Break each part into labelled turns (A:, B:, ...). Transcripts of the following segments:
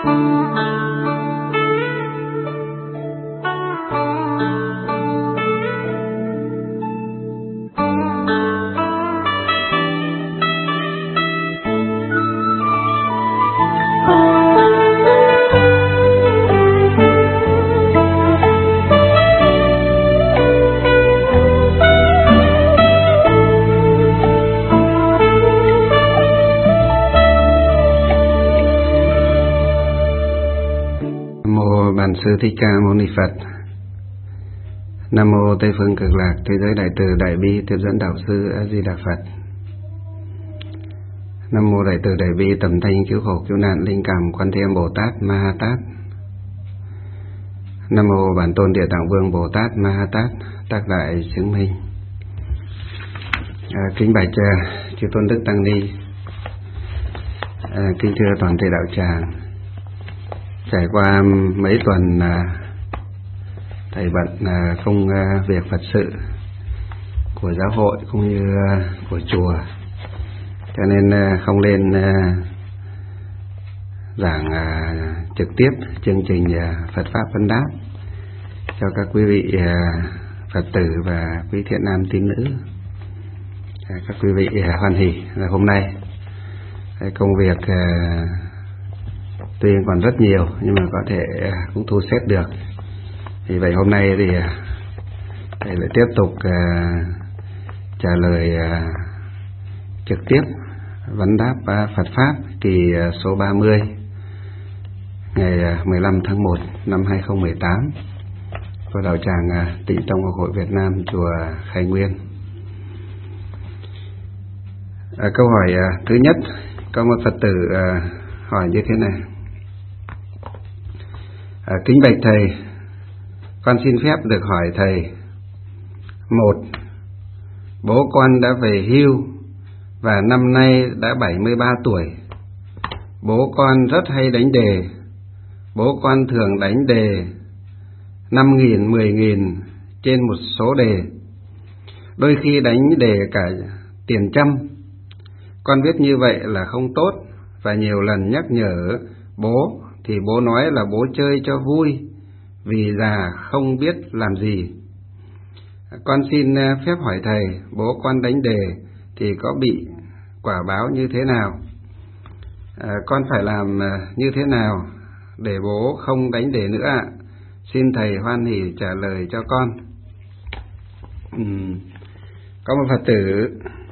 A: Bản Sư Thích Ca Mâu Ni Phật. Nam mô Tây Phương Cực Lạc Thế Giới Đại Từ Đại Bi Tiếp Dẫn Đạo Sư A Di Đà Phật. Nam mô Đại Từ Đại Bi Tầm Thanh Cứu Khổ Cứu Nạn Linh Cảm Quan Thế Âm Bồ Tát Ma Ha Tát. Nam mô Bản Tôn Địa Tạng Vương Bồ Tát Ma Ha Tát Tác Đại Chứng Minh. Kính bạch chư tôn đức tăng ni, kính thưa toàn thể đạo tràng. Trải qua mấy tuần thầy bận công việc Phật sự của giáo hội cũng như của chùa, cho nên không lên giảng trực tiếp chương trình Phật Pháp Vấn Đáp cho các quý vị Phật tử và quý thiện nam tín nữ. Các quý vị hoan hỉ là hôm nay công việc tuy còn rất nhiều nhưng mà có thể cũng thu xếp được. Vì vậy hôm nay thì thầy lại tiếp tục trả lời trực tiếp vấn đáp Phật Pháp kỳ số 30 ngày 15 tháng 1 năm 2018 của đạo tràng Tịnh Tông Học hội Việt Nam chùa Khai Nguyên. Câu hỏi thứ nhất, có một Phật tử hỏi như thế này: kính bạch thầy, con xin phép được hỏi thầy. Một, bố con đã về hưu và năm nay đã 73 tuổi. Bố con rất hay đánh đề. Bố con thường đánh đề 5.000, 10.000 trên một số đề, đôi khi đánh đề cả tiền trăm. Con biết như vậy là không tốt và nhiều lần nhắc nhở bố thì bố nói là bố chơi cho vui vì già không biết làm gì. Con xin phép hỏi thầy, bố con đánh đề thì có bị quả báo như thế nào? Con phải làm như thế nào để bố không đánh đề nữa ạ? Xin thầy hoan hỉ trả lời cho con. Có một Phật tử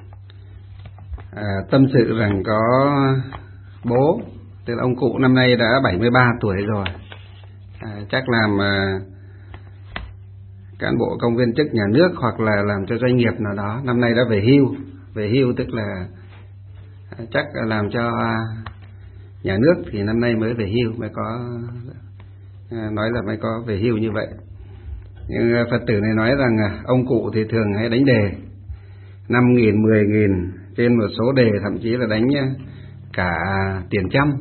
A: tâm sự rằng có bố, tức là ông cụ năm nay đã 73 tuổi rồi, chắc làm cán bộ công viên chức nhà nước hoặc là làm cho doanh nghiệp nào đó, năm nay đã về hưu. Về hưu tức là chắc là làm cho nhà nước thì năm nay mới về hưu, mới có nói là mới có về hưu như vậy. Nhưng Phật tử này nói rằng ông cụ thì thường hay đánh đề 5.000, 10.000 trên một số đề, thậm chí là đánh cả tiền trăm.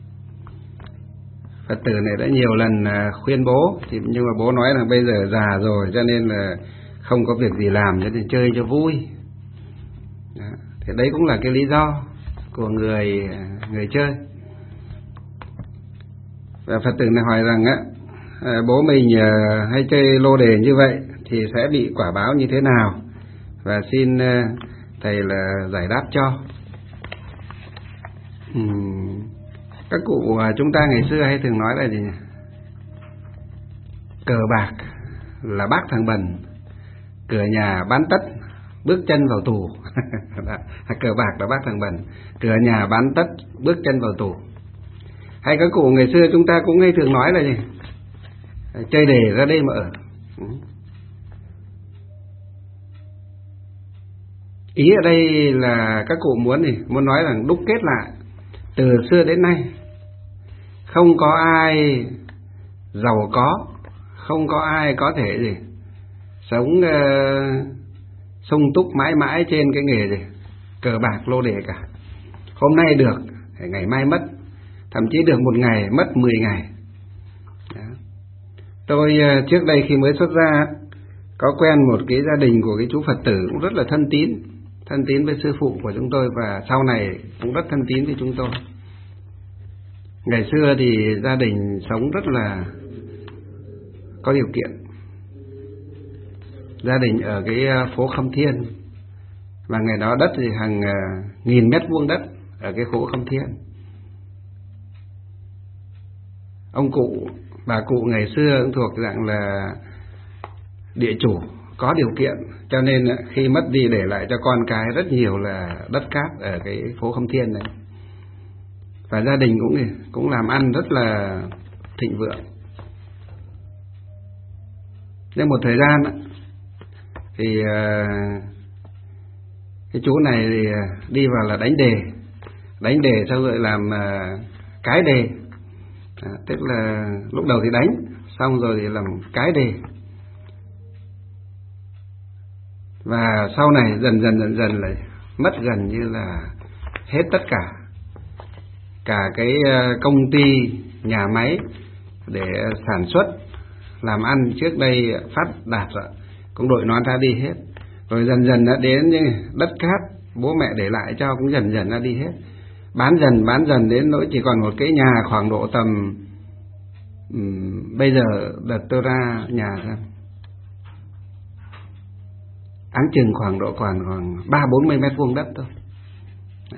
A: Phật tử này đã nhiều lần khuyên bố, nhưng mà bố nói là bây giờ già rồi cho nên là không có việc gì làm, cho nên chơi cho vui. Đó. Thì đấy cũng là cái lý do của người chơi. Và Phật tử này hỏi rằng bố mình hay chơi lô đề như vậy thì sẽ bị quả báo như thế nào, và xin thầy là giải đáp cho. Các cụ chúng ta ngày xưa hay thường nói là gì nhỉ? Cờ bạc là bác thằng bần, cửa nhà bán tất, bước chân vào tù. Cờ bạc là bác thằng bần, cửa nhà bán tất, bước chân vào tù. Hay các cụ ngày xưa chúng ta cũng hay thường nói là gì? Chơi đề ra đây mà ở. Ý ở đây là các cụ muốn nói rằng đúc kết lại từ xưa đến nay không có ai giàu có, không có ai có thể gì sống sung túc mãi mãi trên cái nghề gì cờ bạc lô đề cả. Hôm nay được, ngày mai mất, thậm chí được một ngày mất 10 ngày. Đó. Tôi trước đây khi mới xuất gia có quen một cái gia đình của cái chú Phật tử cũng rất là thân tín với sư phụ của chúng tôi, và sau này cũng rất thân tín với chúng tôi. Ngày xưa thì gia đình sống rất là có điều kiện. Gia đình ở cái phố Khâm Thiên, và ngày đó đất thì hàng nghìn mét vuông đất ở cái phố Khâm Thiên. Ông cụ, bà cụ ngày xưa cũng thuộc dạng là địa chủ, có điều kiện, cho nên khi mất đi để lại cho con cái rất nhiều là đất cát ở cái phố Khâm Thiên này. Và gia đình cũng làm ăn rất là thịnh vượng. Nhưng một thời gian thì cái chú này thì đi vào là đánh đề xong rồi làm cái đề, tức là lúc đầu thì đánh, xong rồi thì làm cái đề. Và sau này dần dần lại mất gần như là hết tất cả cái công ty, nhà máy để sản xuất làm ăn trước đây phát đạt rồi, cũng đội nón ra đi hết. Rồi dần dần đã đến những đất cát bố mẹ để lại cho cũng dần ra đi hết. Bán dần đến nỗi chỉ còn một cái nhà khoảng độ tầm bây giờ đợt tôi ra nhà xem áng chừng khoảng độ khoảng 30-40 mét vuông đất thôi. Đó.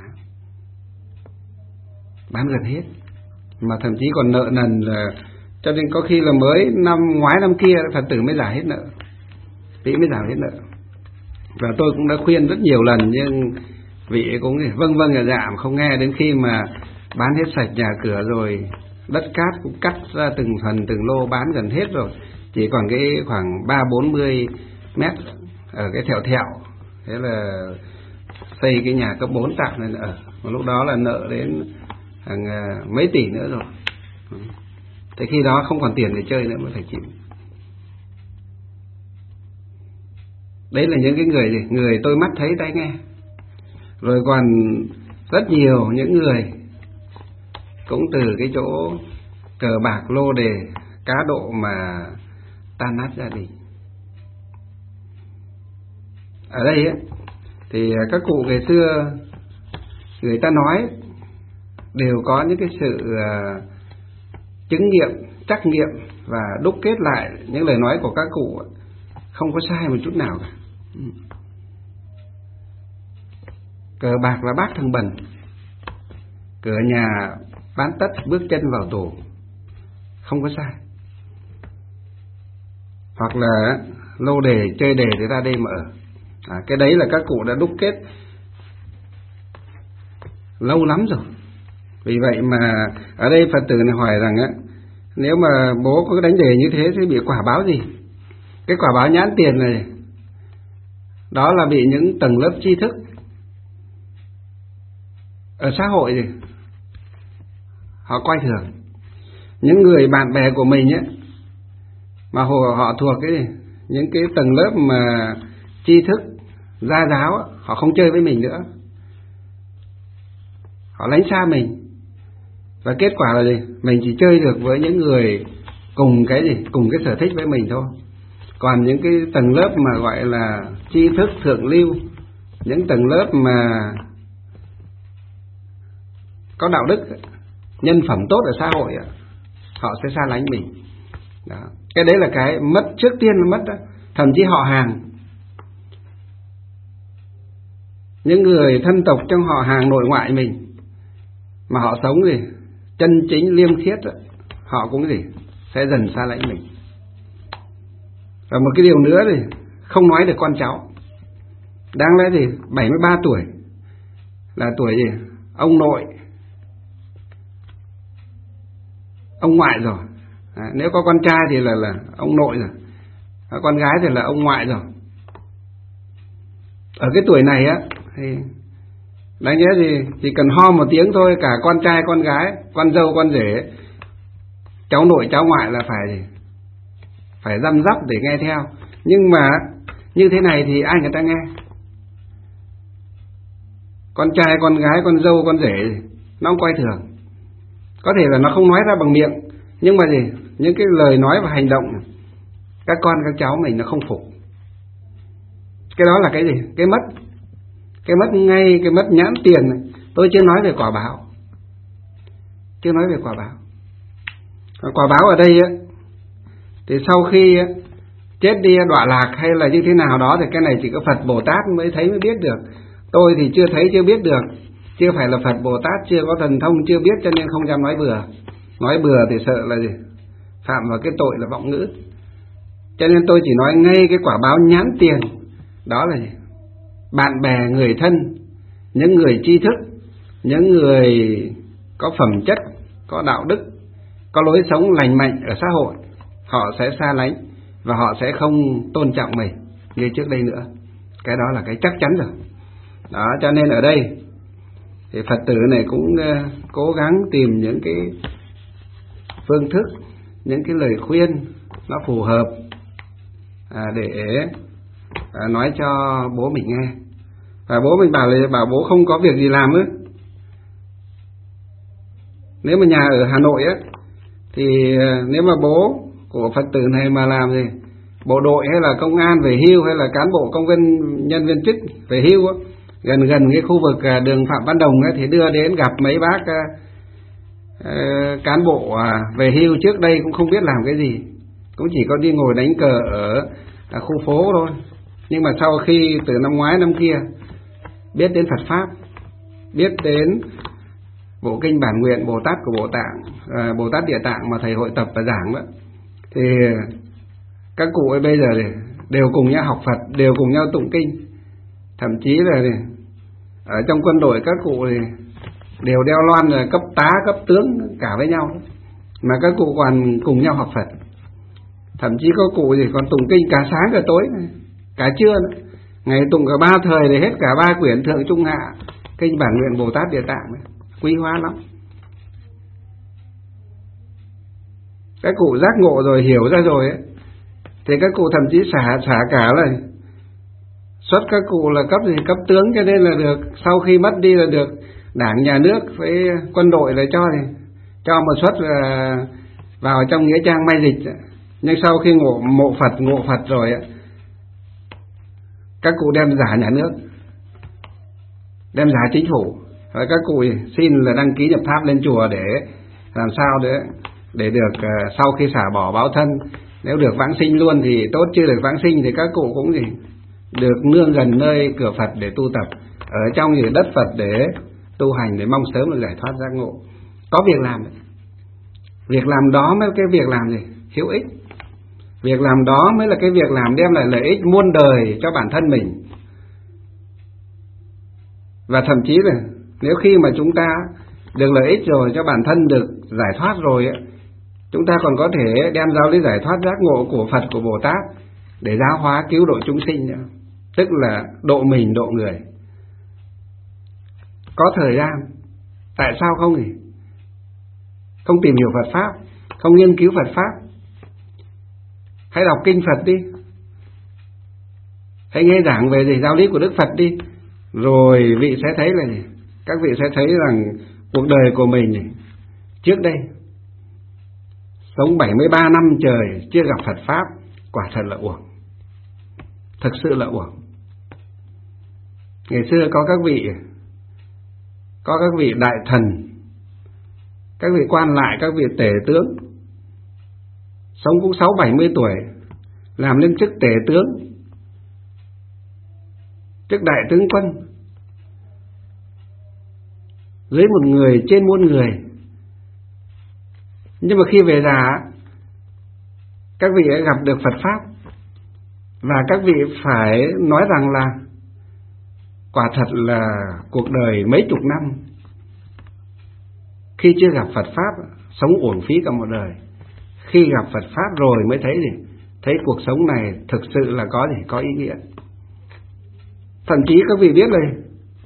A: Bán gần hết, mà thậm chí còn nợ nần là, cho nên có khi là mới năm ngoái năm kia Phật tử mới trả hết nợ, vị mới trả hết nợ. Và tôi cũng đã khuyên rất nhiều lần, nhưng vị cũng vâng dạ không nghe. Đến khi mà bán hết sạch nhà cửa rồi, đất cát cũng cắt ra từng phần từng lô, bán gần hết rồi, chỉ còn cái khoảng 30-40 mét ở cái thẹo. Thế là xây cái nhà cấp 4 tạm nên ở. Một lúc đó là nợ đến hàng mấy tỷ nữa rồi. Thế khi đó không còn tiền để chơi nữa mới phải chịu. Đấy là những cái người tôi mắt thấy tai nghe. Rồi còn rất nhiều những người cũng từ cái chỗ cờ bạc, lô đề, cá độ mà tan nát gia đình. Ở đây ấy, thì các cụ ngày xưa người ta nói đều có những cái sự chứng nghiệm, trắc nghiệm và đúc kết lại những lời nói của các cụ, không có sai một chút nào cả. Cờ bạc là bát thằng bần, cửa nhà bán tất bước chân vào tù, không có sai. Hoặc là lô đề, chơi đề thì ra đây mà ở. Cái đấy là các cụ đã đúc kết lâu lắm rồi. Vì vậy mà ở đây Phật tử này hỏi rằng nếu mà bố có đánh đề như thế thì bị quả báo gì? Cái quả báo nhãn tiền này, đó là bị những tầng lớp tri thức ở xã hội gì họ coi thường. Những người bạn bè của mình mà họ thuộc những cái tầng lớp mà tri thức gia giáo, họ không chơi với mình nữa, họ lánh xa mình. Và kết quả là gì? Mình chỉ chơi được với những người cùng cái sở thích với mình thôi. Còn những cái tầng lớp mà gọi là tri thức thượng lưu, những tầng lớp mà có đạo đức, nhân phẩm tốt ở xã hội, họ sẽ xa lánh mình. Đó. Cái đấy là cái mất, trước tiên là mất đó. Thậm chí họ hàng, những người thân tộc trong họ hàng nội ngoại mình mà họ sống chân chính liêm khiết, họ cũng sẽ dần xa lánh mình. Và một cái điều nữa thì không nói được con cháu. Đáng lẽ 73 tuổi là tuổi ông nội, ông ngoại rồi. Nếu có con trai thì là ông nội rồi, con gái thì là ông ngoại rồi. Ở cái tuổi này thì đáng nhớ thì chỉ cần ho một tiếng thôi, cả con trai, con gái, con dâu, con rể, cháu nội, cháu ngoại là phải răm rắp để nghe theo. Nhưng mà như thế này thì ai người ta nghe? Con trai, con gái, con dâu, con rể nó không coi thường. Có thể là nó không nói ra bằng miệng, nhưng mà những cái lời nói và hành động các con các cháu mình nó không phục. Cái đó là cái gì? Cái mất ngay, cái mất nhãn tiền này. Tôi chưa nói về quả báo. chưa nói về quả báo. Quả báo ở đây thì sau khi chết đi đọa lạc hay là như thế nào đó thì cái này chỉ có Phật Bồ Tát mới thấy mới biết được. Tôi thì chưa thấy chưa biết được, chưa phải là Phật Bồ Tát, chưa có thần thông, chưa biết, cho nên không dám nói bừa. Nói bừa thì sợ là gì? Phạm vào cái tội là vọng ngữ. Cho nên tôi chỉ nói ngay cái quả báo nhãn tiền. Đó là gì? Bạn bè, người thân, những người tri thức, những người có phẩm chất, có đạo đức, có lối sống lành mạnh ở xã hội, họ sẽ xa lánh và họ sẽ không tôn trọng mình như trước đây nữa. Cái đó là cái chắc chắn rồi. Đó, cho nên ở đây thì Phật tử này cũng cố gắng tìm những cái phương thức, những cái lời khuyên nó phù hợp để nói cho bố mình nghe. Và bố mình bảo bố không có việc gì làm á. Nếu mà nhà ở Hà Nội á thì nếu mà bố của Phật tử này mà làm gì bộ đội hay là công an về hưu hay là cán bộ công nhân viên chức về hưu á, gần cái khu vực đường Phạm Văn Đồng ấy, thì đưa đến gặp mấy bác cán bộ về hưu trước đây cũng không biết làm cái gì, cũng chỉ có đi ngồi đánh cờ ở khu phố thôi. Nhưng mà sau khi từ năm ngoái năm kia biết đến Phật Pháp, biết đến bộ kinh Bản Nguyện Bồ Tát của Bồ Tát Địa Tạng mà thầy hội tập và giảng đó, thì các cụ ấy bây giờ đều cùng nhau học Phật, đều cùng nhau tụng kinh. Thậm chí là ở trong quân đội các cụ thì đều đeo loan là cấp tá, cấp tướng cả với nhau, mà các cụ còn cùng nhau học Phật. Thậm chí có cụ thì còn tụng kinh cả sáng cả tối, cả trưa nữa. Ngày tụng cả 3 thời để hết cả 3 quyển Thượng Trung Hạ kinh Bản Nguyện Bồ Tát Địa Tạng này. Quý hóa lắm. Các cụ giác ngộ rồi, hiểu ra rồi ấy, thì các cụ thậm chí xả cả là xuất các cụ là cấp gì, cấp tướng, cho nên là được, sau khi mất đi là được đảng nhà nước với quân đội là cho một suất là vào trong nghĩa trang may dịch. Nhưng sau khi ngộ Phật rồi ấy, các cụ đem giả nhà nước, đem giả chính phủ, và các cụ xin là đăng ký nhập tháp lên chùa để làm sao để được sau khi xả bỏ báo thân, nếu được vãng sinh luôn thì tốt, chưa được vãng sinh thì các cụ cũng được nương gần nơi cửa Phật để tu tập ở trong đất Phật để tu hành, để mong sớm được giải thoát giác ngộ. Có việc làm đấy. Việc làm đó mới cái việc làm gì hữu ích. Việc làm đó mới là cái việc làm đem lại lợi ích muôn đời cho bản thân mình. Và thậm chí là nếu khi mà chúng ta được lợi ích rồi, cho bản thân được giải thoát rồi ấy, chúng ta còn có thể đem giáo lý giải thoát giác ngộ của Phật, của Bồ Tát để giáo hóa cứu độ chúng sinh nữa. Tức là độ mình, độ người. Có thời gian, tại sao không nhỉ? Không tìm hiểu Phật Pháp, không nghiên cứu Phật Pháp. Hãy đọc kinh Phật đi, hãy nghe giảng về giáo lý của Đức Phật đi. Rồi vị sẽ thấy là gì? Các vị sẽ thấy rằng cuộc đời của mình trước đây sống 73 năm trời chưa gặp Phật Pháp, quả thật là uổng. Thực sự là uổng. Ngày xưa có các vị đại thần, các vị quan lại, các vị tể tướng sống cũng 60-70 tuổi, làm lên chức tể tướng, chức đại tướng quân, dưới một người trên muôn người. Nhưng mà khi về già, các vị ấy gặp được Phật Pháp, và các vị phải nói rằng là quả thật là cuộc đời mấy chục năm khi chưa gặp Phật Pháp sống uổng phí cả một đời. Khi gặp Phật Pháp rồi mới thấy thấy cuộc sống này thực sự là có ý nghĩa. Thậm chí các vị biết này,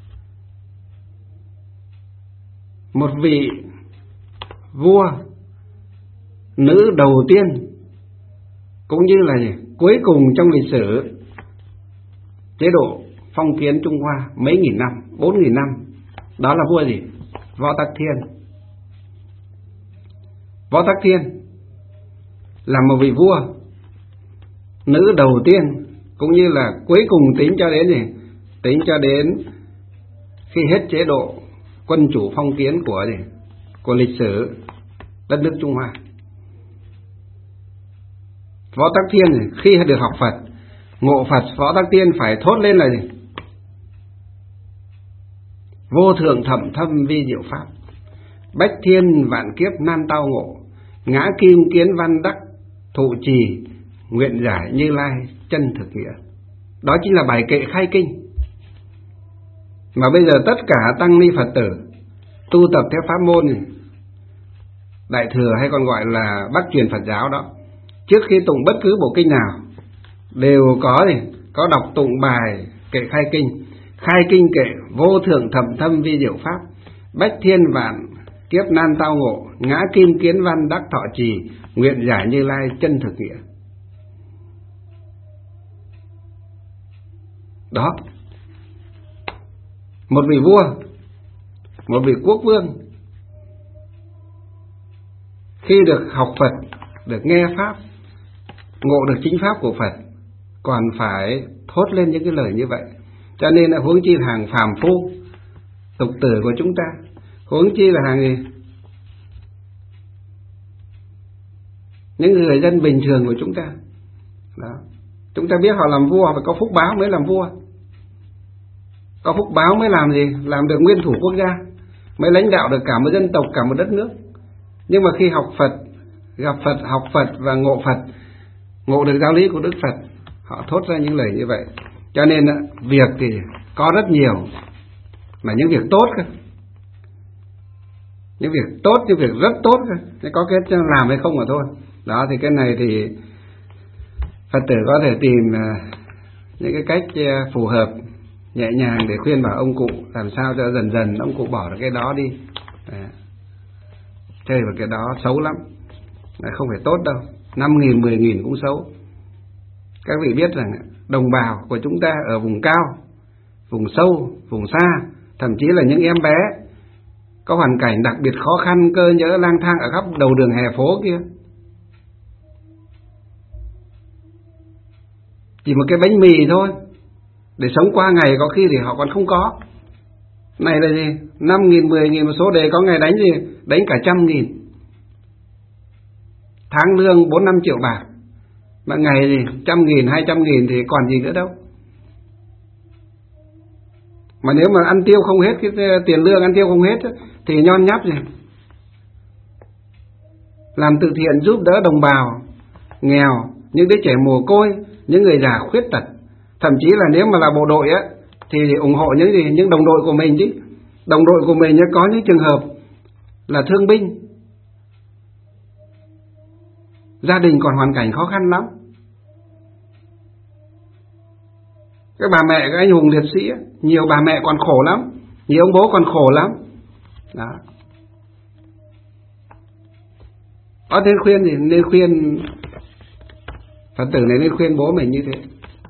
A: một vị vua nữ đầu tiên cũng như là cuối cùng trong lịch sử chế độ phong kiến Trung Hoa mấy nghìn năm, 4.000 năm, đó là vua gì? Võ Tắc Thiên. Võ Tắc Thiên là một vị vua nữ đầu tiên, cũng như là cuối cùng tính cho đến khi hết chế độ quân chủ phong kiến của lịch sử đất nước Trung Hoa. Võ Tắc Thiên khi được học Phật, ngộ Phật, Võ Tắc Thiên phải thốt lên là gì? Vô thượng thậm thâm vi diệu pháp, bách thiên vạn kiếp nan tao ngộ, ngã kim kiến văn đắc thụ trì, nguyện giải Như Lai chân thực nghĩa. Đó chính là bài kệ khai kinh. Mà bây giờ tất cả tăng ni Phật tử tu tập theo pháp môn này, Đại thừa hay còn gọi là Bắc truyền Phật giáo đó, trước khi tụng bất cứ bộ kinh nào đều có đọc tụng bài kệ khai kinh. Khai kinh kệ vô thượng thậm thâm vi diệu pháp, bách thiên vạn kiếp nan tao ngộ, ngã kim kiến văn đắc thọ trì, nguyện giải Như Lai chân thực nghĩa. Đó, một vị vua, một vị quốc vương khi được học Phật, được nghe pháp, ngộ được chính pháp của Phật, còn phải thốt lên những cái lời như vậy. Cho nên là huống chi là hàng phàm phu tục tử của chúng ta, huống chi là hàng gì? Những người dân bình thường của chúng ta đó. Chúng ta biết họ làm vua phải có phúc báo mới làm vua, có phúc báo mới làm gì? Làm được nguyên thủ quốc gia, mới lãnh đạo được cả một dân tộc, cả một đất nước. Nhưng mà khi học Phật, gặp Phật, học Phật và ngộ Phật, ngộ được giáo lý của Đức Phật, họ thốt ra những lời như vậy. Cho nên việc thì có rất nhiều, mà những việc tốt cơ, những việc tốt, những việc rất tốt cơ, có cái làm hay không mà thôi. Đó thì cái này thì Phật tử có thể tìm những cái cách phù hợp, nhẹ nhàng để khuyên bảo ông cụ làm sao cho dần dần ông cụ bỏ được cái đó đi. Chơi vào cái đó xấu lắm, không phải tốt đâu. 5.000, 10.000 cũng xấu. Các vị biết rằng đồng bào của chúng ta ở vùng cao, vùng sâu, vùng xa, thậm chí là những em bé có hoàn cảnh đặc biệt khó khăn, cơ nhỡ lang thang ở khắp đầu đường hè phố kia, chỉ một cái bánh mì thôi để sống qua ngày có khi thì họ còn không có. Này là gì? 5.000, 10.000 một số đề, có ngày đánh gì? Đánh cả 100.000. Tháng lương 4-5 triệu bạc, mà ngày gì 100.000, 200.000 thì còn gì nữa đâu. Mà nếu mà ăn tiêu không hết, cái tiền lương ăn tiêu không hết thì nhon nháp gì. Làm từ thiện giúp đỡ đồng bào nghèo, những đứa trẻ mồ côi, những người già khuyết tật. Thậm chí là nếu mà là bộ đội á thì ủng hộ những gì? Những đồng đội của mình chứ. Đồng đội của mình có những trường hợp là thương binh, gia đình còn hoàn cảnh khó khăn lắm. Các bà mẹ, các anh hùng liệt sĩ, nhiều bà mẹ còn khổ lắm, nhiều ông bố còn khổ lắm. Đó. Có nên khuyên gì? Nên khuyên Phật tử này, nên khuyên bố mình như thế.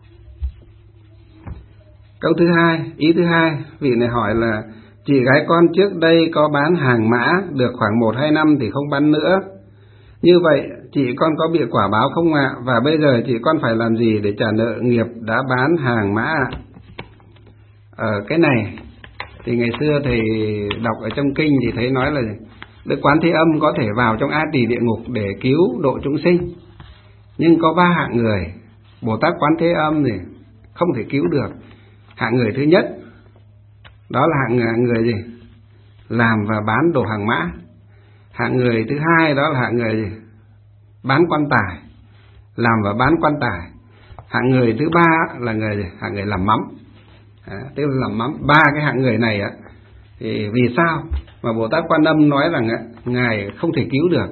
A: Câu thứ hai, ý thứ hai, vị này hỏi là chị gái con trước đây có bán hàng mã được khoảng 1-2 năm thì không bán nữa. Như vậy chị con có bị quả báo không ạ? Và bây giờ chị con phải làm gì để trả nợ nghiệp đã bán hàng mã ạ? Cái này thì ngày xưa thầy đọc ở trong kinh thì thấy nói là Đức Quán Thế Âm có thể vào trong A Tỳ địa ngục để cứu độ chúng sinh. Nhưng có 3 hạng người Bồ Tát Quán Thế Âm thì không thể cứu được. Hạng người thứ nhất đó là hạng người gì? Làm và bán đồ hàng mã. Hạng người thứ hai đó là hạng người gì? Bán quan tài, làm và bán quan tài. Hạng người thứ ba là người gì? Hạng người làm mắm. Tức là làm mắm. 3 cái hạng người này thì vì sao mà Bồ Tát Quan Âm nói rằng ngài không thể cứu được?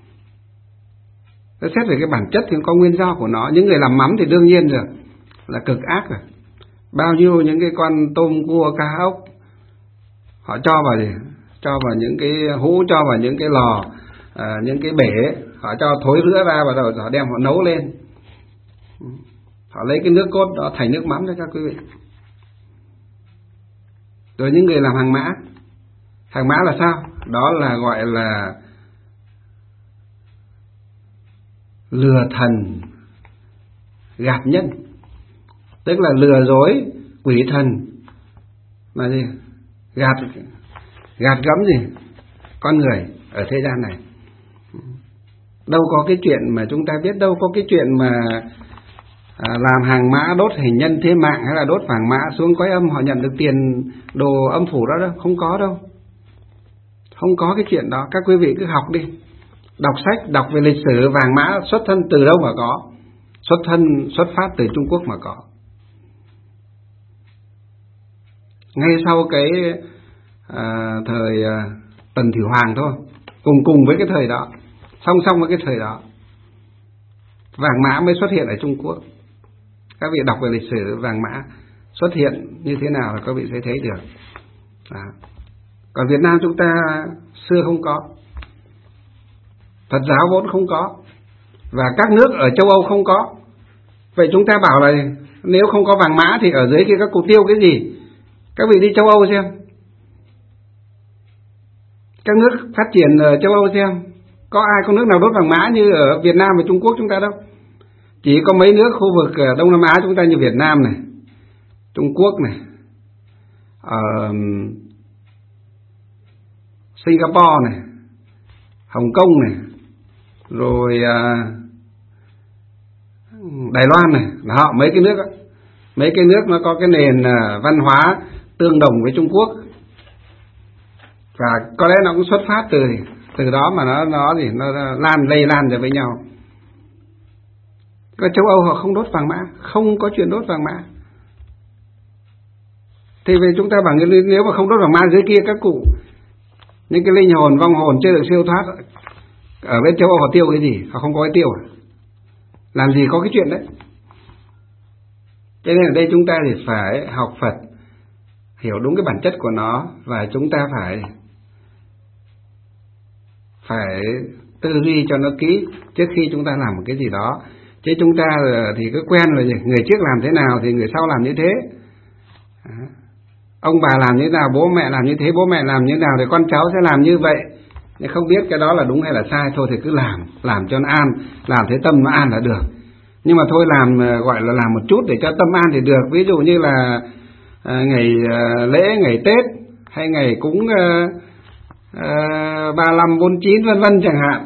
A: Xét về cái bản chất thì có nguyên do của nó. Những người làm mắm thì đương nhiên rồi, là cực ác rồi. Bao nhiêu những cái con tôm, cua, cá, ốc họ cho vào gì? Cho vào những cái hũ, cho vào những cái lò, những cái bể, họ cho thối rữa ra và rồi họ đem họ nấu lên. Họ lấy cái nước cốt đó thành nước mắm đấy các quý vị. Rồi những người làm hàng mã. Hàng mã là sao? Đó là gọi là lừa thần gạt nhân. Tức là lừa dối quỷ thần mà gì? Gạt gẫm gì? Con người. ở thế gian này. Đâu có cái chuyện mà chúng ta biết, đâu có cái chuyện mà làm hàng mã đốt hình nhân thế mạng hay là đốt vàng mã xuống cõi âm họ nhận được tiền đồ âm phủ đó đâu, không có đâu. Không có cái chuyện đó. Các quý vị cứ học đi, đọc sách, đọc về lịch sử vàng mã xuất thân từ đâu mà có, xuất phát từ Trung Quốc mà có. Ngay sau cái thời Tần Thủy Hoàng thôi, cùng với cái thời đó, song song với cái thời đó, vàng mã mới xuất hiện ở Trung Quốc. Các vị đọc về lịch sử vàng mã xuất hiện như thế nào là các vị sẽ thấy được. Còn Việt Nam chúng ta xưa không có, Phật giáo vốn không có, và các nước ở châu Âu không có. Vậy chúng ta bảo là nếu không có vàng mã thì ở dưới kia các cụ tiêu cái gì? Các vị đi châu Âu xem, các nước phát triển ở châu Âu xem, có ai có nước nào đốt vàng mã như ở Việt Nam và Trung Quốc chúng ta đâu. Chỉ có mấy nước khu vực Đông Nam Á chúng ta như Việt Nam này, Trung Quốc này, Singapore này, Hồng Kông này, rồi Đài Loan này, đó, mấy cái nước nó có cái nền văn hóa tương đồng với Trung Quốc, và có lẽ nó cũng xuất phát từ đó mà nó lây lan ra với nhau. Còn châu Âu họ không đốt vàng mã, không có chuyện đốt vàng mã. Thì vì chúng ta bảo nếu mà không đốt vàng mã dưới kia các cụ, những cái linh hồn, vong hồn chưa được siêu thoát ở bên châu Âu họ tiêu cái gì? Họ không có cái tiêu à? Làm gì có cái chuyện đấy. Cho nên ở đây chúng ta thì phải học Phật, hiểu đúng cái bản chất của nó, và chúng ta phải tư duy cho nó kỹ trước khi chúng ta làm một cái gì đó. Chứ chúng ta thì cứ quen là người trước làm thế nào thì người sau làm như thế. Ông bà làm như thế nào, bố mẹ làm như thế, bố mẹ làm như thế nào thì con cháu sẽ làm như vậy. Nhưng không biết cái đó là đúng hay là sai, thôi thì cứ làm cho nó an, làm thế tâm nó an là được. Nhưng mà thôi làm gọi là làm một chút để cho tâm an thì được. Ví dụ như là ngày lễ, ngày Tết hay ngày cúng 35, 49 vân vân chẳng hạn,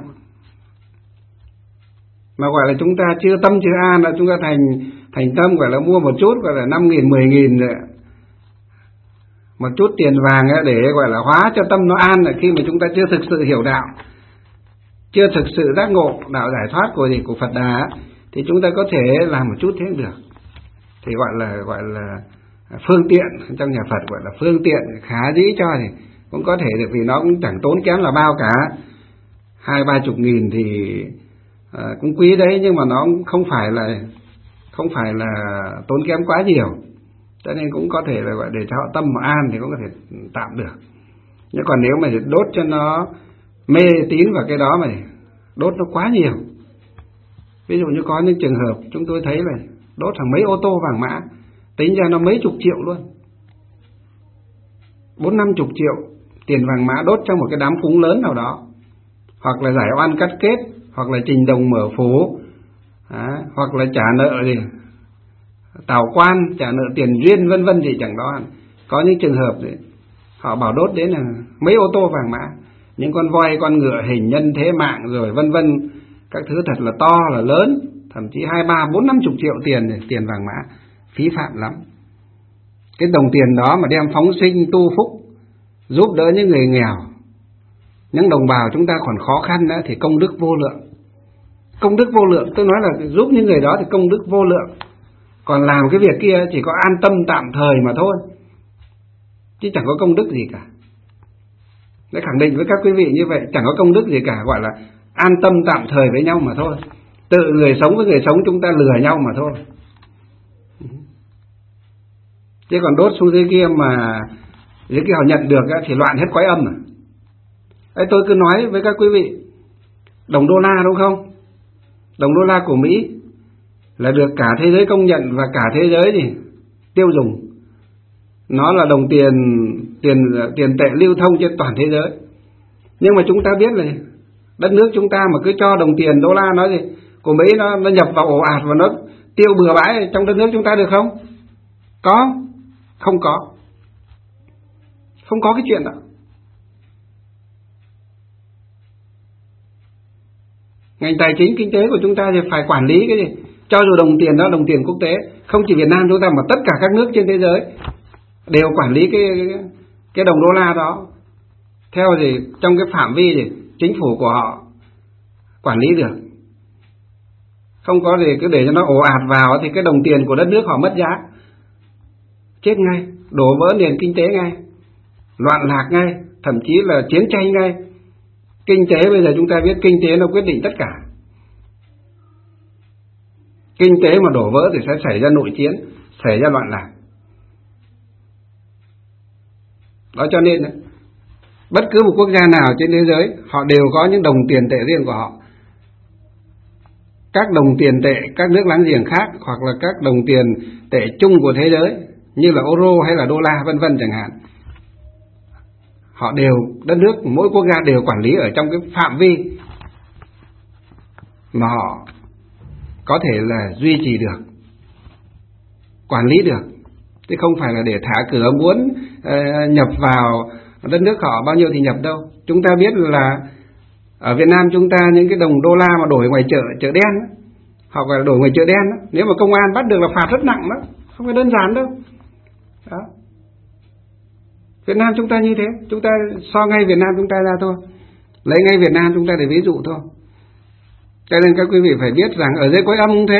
A: mà gọi là chúng ta chưa tâm chưa an, là chúng ta thành tâm gọi là mua một chút, gọi là 5.000, 10.000 một chút tiền vàng để gọi là hóa cho tâm nó an, là khi mà chúng ta chưa thực sự hiểu đạo, chưa thực sự giác ngộ đạo giải thoát của Phật Đà, thì chúng ta có thể làm một chút thế cũng được. Thì gọi là phương tiện, trong nhà Phật gọi là phương tiện khá dĩ cho thì cũng có thể được, vì nó cũng chẳng tốn kém là bao cả. 20-30 nghìn thì cũng quý đấy, nhưng mà nó không phải là tốn kém quá nhiều, cho nên cũng có thể là gọi để cho họ tâm mà an thì cũng có thể tạm được. Nhưng còn nếu mà đốt cho nó mê tín vào cái đó mà đốt nó quá nhiều, ví dụ như có những trường hợp chúng tôi thấy là đốt hàng mấy ô tô vàng mã, tính ra nó mấy chục triệu luôn, 40-50 triệu tiền vàng mã đốt trong một cái đám cúng lớn nào đó, hoặc là giải oan cắt kết, hoặc là trình đồng mở phố, hoặc là trả nợ gì tào quan, trả nợ tiền duyên vân vân gì chẳng đó. Có những trường hợp đấy, họ bảo đốt đến là mấy ô tô vàng mã, những con voi, con ngựa, hình nhân thế mạng rồi vân vân, các thứ thật là to là lớn, thậm chí 20-30-40 triệu tiền vàng mã, phí phạm lắm. Cái đồng tiền đó mà đem phóng sinh tu phúc, giúp đỡ những người nghèo, những đồng bào chúng ta còn khó khăn đó, thì công đức vô lượng. Công đức vô lượng, tôi nói là giúp những người đó thì công đức vô lượng. Còn làm cái việc kia chỉ có an tâm tạm thời mà thôi, chứ chẳng có công đức gì cả. Để khẳng định với các quý vị như vậy, chẳng có công đức gì cả, gọi là an tâm tạm thời với nhau mà thôi. Tự người sống với người sống chúng ta lừa nhau mà thôi. Chứ còn đốt xuống dưới kia mà dưới kia họ nhận được thì loạn hết quái âm à. Đấy, tôi cứ nói với các quý vị, đồng đô la đúng không? Đồng đô la của Mỹ là được cả thế giới công nhận và cả thế giới thì tiêu dùng. Nó là đồng tiền tệ lưu thông trên toàn thế giới. Nhưng mà chúng ta biết là đất nước chúng ta mà cứ cho đồng tiền đô la nó gì của Mỹ nó nhập vào ổ ạt và nó tiêu bừa bãi trong đất nước chúng ta được không? Có? Không có. Không có cái chuyện đó. Ngành tài chính kinh tế của chúng ta thì phải quản lý cái gì? Cho dù đồng tiền đó đồng tiền quốc tế, không chỉ Việt Nam chúng ta mà tất cả các nước trên thế giới đều quản lý cái đồng đô la đó theo gì trong cái phạm vi gì chính phủ của họ quản lý được. Không có gì cứ để cho nó ồ ạt vào thì cái đồng tiền của đất nước họ mất giá, chết ngay, đổ vỡ nền kinh tế ngay, loạn lạc ngay, thậm chí là chiến tranh ngay. Kinh tế bây giờ chúng ta biết kinh tế nó quyết định tất cả. Kinh tế mà đổ vỡ thì sẽ xảy ra nội chiến, xảy ra loạn lạc. Đó cho nên bất cứ một quốc gia nào trên thế giới họ đều có những đồng tiền tệ riêng của họ. Các đồng tiền tệ các nước láng giềng khác hoặc là các đồng tiền tệ chung của thế giới như là euro hay là đô la vân vân chẳng hạn, họ đều, đất nước mỗi quốc gia đều quản lý ở trong cái phạm vi mà họ có thể là duy trì được, quản lý được, chứ không phải là để thả cửa muốn nhập vào đất nước họ bao nhiêu thì nhập đâu. Chúng ta biết là ở Việt Nam chúng ta những cái đồng đô la mà đổi ngoài chợ đen, hoặc là đổi ngoài chợ đen, nếu mà công an bắt được là phạt rất nặng đó, không phải đơn giản đâu. Đó. Việt Nam chúng ta như thế, chúng ta so ngay Việt Nam chúng ta ra thôi, lấy ngay Việt Nam chúng ta để ví dụ thôi. Cho nên các quý vị phải biết rằng ở dưới cõi âm cũng thế.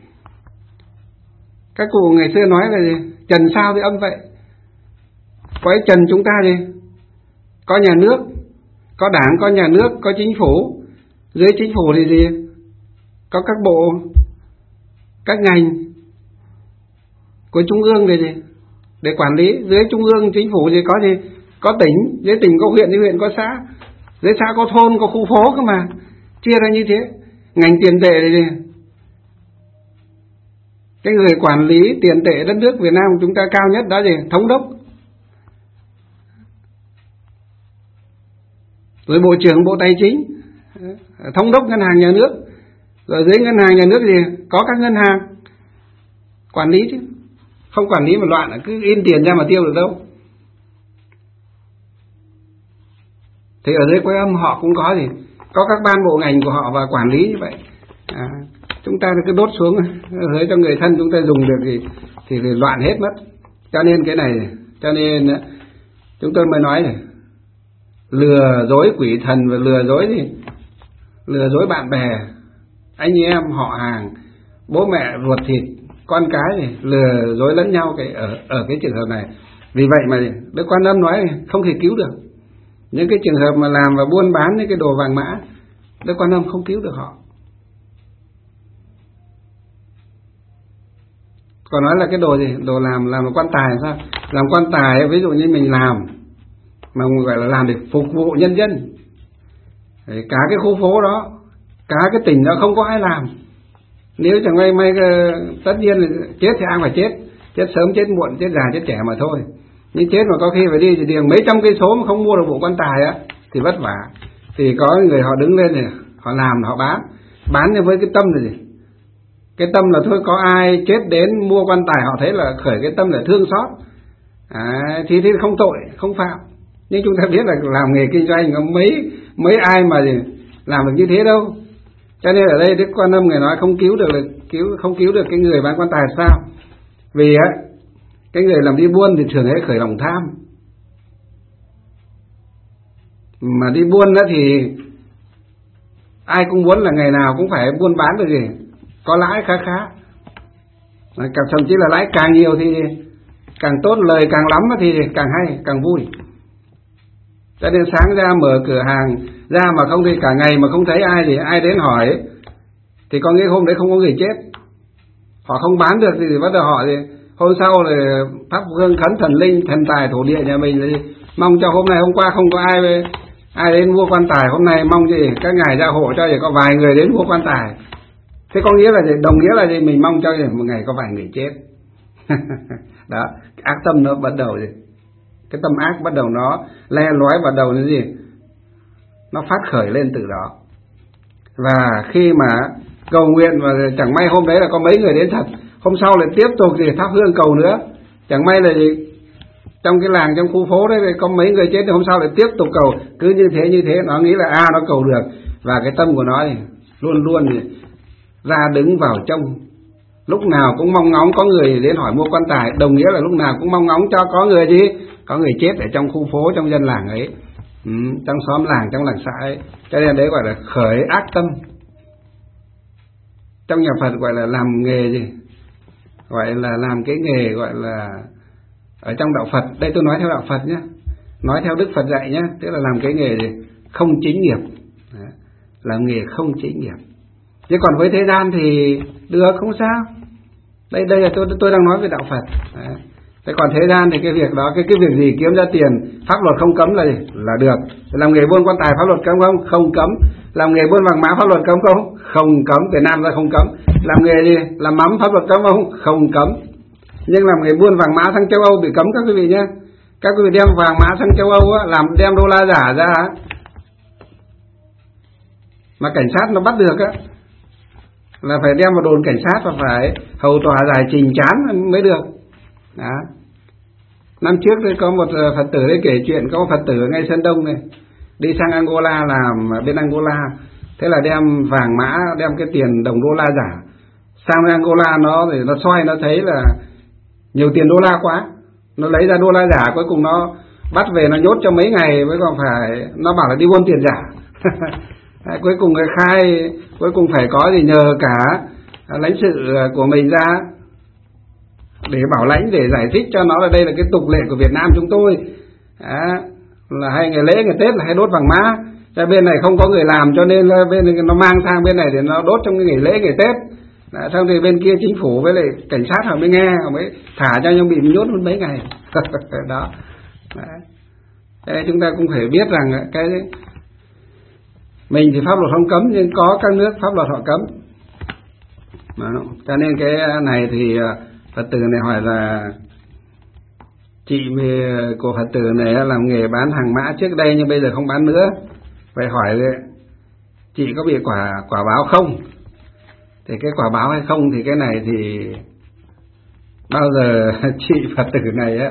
A: Các cụ ngày xưa nói là gì? Trần sao thì âm vậy. Cõi trần chúng ta gì? Có nhà nước, có đảng, có nhà nước, có chính phủ. Dưới chính phủ thì gì? Có các bộ, các ngành của trung ương để gì? Để quản lý. Dưới trung ương chính phủ thì có gì? Có tỉnh, dưới tỉnh có huyện, dưới huyện có xã, dưới xã có thôn, có khu phố cơ mà. Chia ra như thế. Ngành tiền tệ thì gì? Cái người quản lý tiền tệ đất nước Việt Nam của chúng ta cao nhất đó gì? Thống đốc. Rồi bộ trưởng bộ tài chính, thống đốc ngân hàng nhà nước. Rồi dưới ngân hàng nhà nước gì? Có các ngân hàng quản lý chứ. Không quản lý mà loạn, cứ in tiền ra mà tiêu được đâu. Thì ở dưới cõi âm họ cũng có gì? Có các ban bộ ngành của họ và quản lý như vậy. Chúng ta cứ đốt xuống hứa cho người thân chúng ta dùng được thì loạn hết mất. Cho nên cái này, cho nên chúng tôi mới nói này, lừa dối quỷ thần và lừa dối gì? Lừa dối bạn bè, anh em, họ hàng, bố mẹ ruột thịt, con cái này, lừa dối lẫn nhau ở cái trường hợp này. Vì vậy mà Đức Quan Âm nói không thể cứu được. Những cái trường hợp mà làm và buôn bán những cái đồ vàng mã, Đức Quan Âm không cứu được họ. Còn nói là cái đồ gì? Đồ làm quan tài sao? Làm quan tài ví dụ như mình làm mà gọi là làm để phục vụ nhân dân. Cả cái khu phố đó, cả cái tỉnh đó không có ai làm. Nếu chẳng may tất nhiên là chết thì ai phải chết. Chết sớm, chết muộn, chết già, chết trẻ mà thôi. Nhưng chết mà có khi phải đi thì đường mấy trăm cây số mà không mua được bộ quan tài á thì vất vả. Thì có người họ đứng lên này, họ làm, họ bán với cái tâm là gì? Cái tâm là thôi có ai chết đến mua quan tài họ thấy là khởi cái tâm là thương xót. Thì không tội, không phạm. Nhưng chúng ta biết là làm nghề kinh doanh có mấy ai mà làm được như thế đâu. Cho nên ở đây Đức Quan Âm người nói không cứu được cái người bán quan tài sao? Vì cái người làm đi buôn thì thường hay khởi lòng tham. Mà đi buôn đó thì ai cũng muốn là ngày nào cũng phải buôn bán được gì, có lãi khá. Thậm chí là lãi càng nhiều thì càng tốt, lời càng lắm thì càng hay, càng vui. Cho nên sáng ra mở cửa hàng ra mà không đi cả ngày mà không thấy ai thì ai đến hỏi thì có nghĩa hôm đấy không có người chết. Họ không bán được thì bắt đầu họ thì hôm sau là thắp hương khấn thần linh, thần tài thổ địa nhà mình thì mong cho hôm nay hôm qua không có ai đến mua quan tài, hôm nay mong gì các ngài gia hộ cho có vài người đến mua quan tài. Thế có nghĩa là gì? Đồng nghĩa là gì? Mình mong cho một ngày có vài người chết. Đó, ác tâm nó bắt đầu gì? Cái tâm ác bắt đầu nó le lói, bắt đầu nó gì? Nó phát khởi lên từ đó. Và khi mà cầu nguyện và chẳng may hôm đấy là có mấy người đến thật, hôm sau lại tiếp tục thì thắp hương cầu nữa. Chẳng may là gì? Trong cái làng, trong khu phố đấy có mấy người chết thì hôm sau lại tiếp tục cầu. Cứ như thế nó nghĩ là nó cầu được. Và cái tâm của nó thì luôn luôn ra đứng vào trông, lúc nào cũng mong ngóng có người đến hỏi mua quan tài, đồng nghĩa là lúc nào cũng mong ngóng cho có người gì, có người chết ở trong khu phố, trong dân làng ấy, trong xóm làng, trong làng xã ấy. Cho nên đấy gọi là khởi ác tâm. Trong nhà Phật gọi là làm nghề gì, gọi là làm cái nghề gọi là ở trong đạo Phật, đây tôi nói theo đạo Phật nhé, nói theo Đức Phật dạy nhé, tức là làm cái nghề gì? Không chính nghiệp. Đấy, làm nghề không chính nghiệp. Chứ còn với thế gian thì được, không sao. Đây là tôi đang nói về đạo Phật. Đấy. Thế còn thế gian thì cái việc đó, cái việc gì kiếm ra tiền, pháp luật không cấm là gì? Là được. Làm nghề buôn quan tài pháp luật cấm không? Không cấm. Làm nghề buôn vàng mã pháp luật cấm không? Không cấm. Việt Nam ra không cấm. Làm nghề gì? Làm mắm pháp luật cấm không? Không cấm. Nhưng làm nghề buôn vàng mã sang châu Âu bị cấm các quý vị nhé. Các quý vị đem vàng mã sang châu Âu á, làm đem đô la giả ra mà cảnh sát nó bắt được á, là phải đem vào đồn cảnh sát và phải hầu tòa giải trình chán mới được. Đó. Năm trước tôi có một Phật tử đấy kể chuyện, có một Phật tử ở ngay Sơn Đông này đi sang Angola làm ở bên Angola, thế là đem vàng mã, đem cái tiền đồng đô la giả sang Angola, nó soi nó thấy là nhiều tiền đô la quá, nó lấy ra đô la giả, cuối cùng nó bắt về nó nhốt cho mấy ngày, mới còn phải nó bảo là đi buôn tiền giả. Cuối cùng cái khai, cuối cùng phải có gì nhờ cả lãnh sự của mình ra để bảo lãnh, để giải thích cho nó là đây là cái tục lệ của Việt Nam chúng tôi. Đó, là hay ngày lễ ngày Tết là hay đốt vàng mã, ra bên này không có người làm cho nên là bên nó mang sang bên này để nó đốt trong cái ngày lễ ngày Tết. Đó, xong thì bên kia chính phủ với lại cảnh sát họ mới nghe, họ mới thả cho, nhưng bị nhốt hơn mấy ngày. Đó. Thế chúng ta cũng phải biết rằng cái mình thì pháp luật không cấm, nhưng có các nước pháp luật họ cấm. Cho nên cái này thì Phật tử này hỏi là chị của Phật tử này làm nghề bán hàng mã trước đây nhưng bây giờ không bán nữa, vậy hỏi chị có bị quả báo không? Thì cái quả báo hay không thì cái này thì bao giờ chị Phật tử này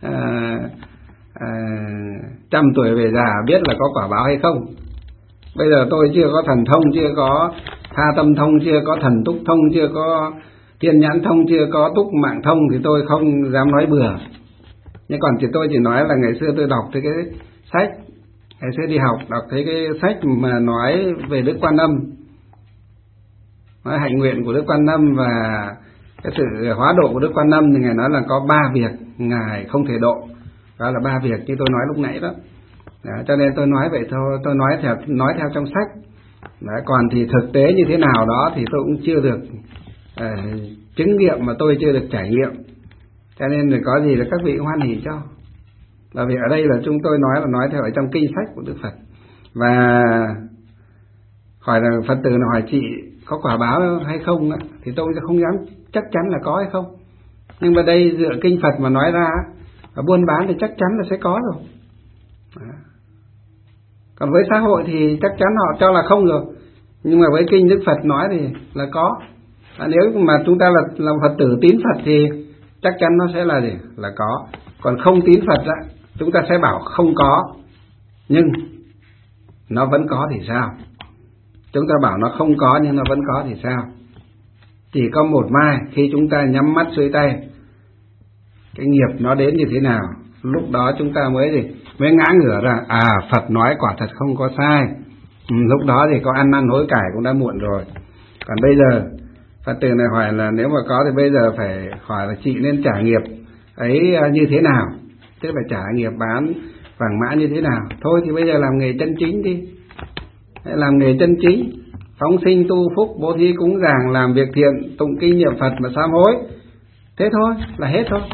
A: trăm tuổi về già biết là có quả báo hay không. Bây giờ tôi chưa có thần thông, chưa có tha tâm thông, chưa có thần túc thông, chưa có thiên nhãn thông, chưa có túc mạng thông thì tôi không dám nói bừa. Nhưng còn tôi chỉ nói là ngày xưa tôi đọc thấy cái sách, ngày xưa đi học đọc thấy cái sách mà nói về Đức Quan Âm, nói hạnh nguyện của Đức Quan Âm và cái sự hóa độ của Đức Quan Âm, thì Ngài nói là có 3 việc Ngài không thể độ. Đó là 3 việc như tôi nói lúc nãy đó. Đó, cho nên tôi nói vậy thôi, tôi nói theo trong sách. Đó, còn thì thực tế như thế nào đó thì tôi cũng chưa được chứng nghiệm, mà tôi chưa được trải nghiệm. Cho nên là có gì là các vị hoan hỉ cho. Bởi vì ở đây là chúng tôi nói theo ở trong kinh sách của Đức Phật. Và hỏi là Phật tử nào hỏi chị có quả báo hay không á, thì tôi sẽ không dám chắc chắn là có hay không. Nhưng mà đây dựa kinh Phật mà nói ra, và buôn bán thì chắc chắn là sẽ có rồi. Đó. Còn với xã hội thì chắc chắn họ cho là không rồi, nhưng mà với kinh Đức Phật nói thì là có. Nếu mà chúng ta là Phật tử tín Phật thì chắc chắn nó sẽ là gì? Là có. Còn không tín Phật á, chúng ta sẽ bảo không có, nhưng nó vẫn có thì sao? Chúng ta bảo nó không có nhưng nó vẫn có thì sao? Chỉ có một mai khi chúng ta nhắm mắt xuôi tay, cái nghiệp nó đến như thế nào, lúc đó chúng ta mới ngã ngửa ra Phật nói quả thật không có sai. Lúc đó thì có ăn năn hối cải cũng đã muộn rồi. Còn bây giờ Phật tử này hỏi là nếu mà có thì bây giờ phải hỏi là chị nên trả nghiệp ấy như thế nào, tức là trả nghiệp bán vàng mã như thế nào. Thôi thì bây giờ làm nghề chân chính đi, làm nghề chân chính, phóng sinh tu phúc, bố thí cúng dường, làm việc thiện, tụng kinh niệm Phật mà sám hối, thế thôi là hết thôi.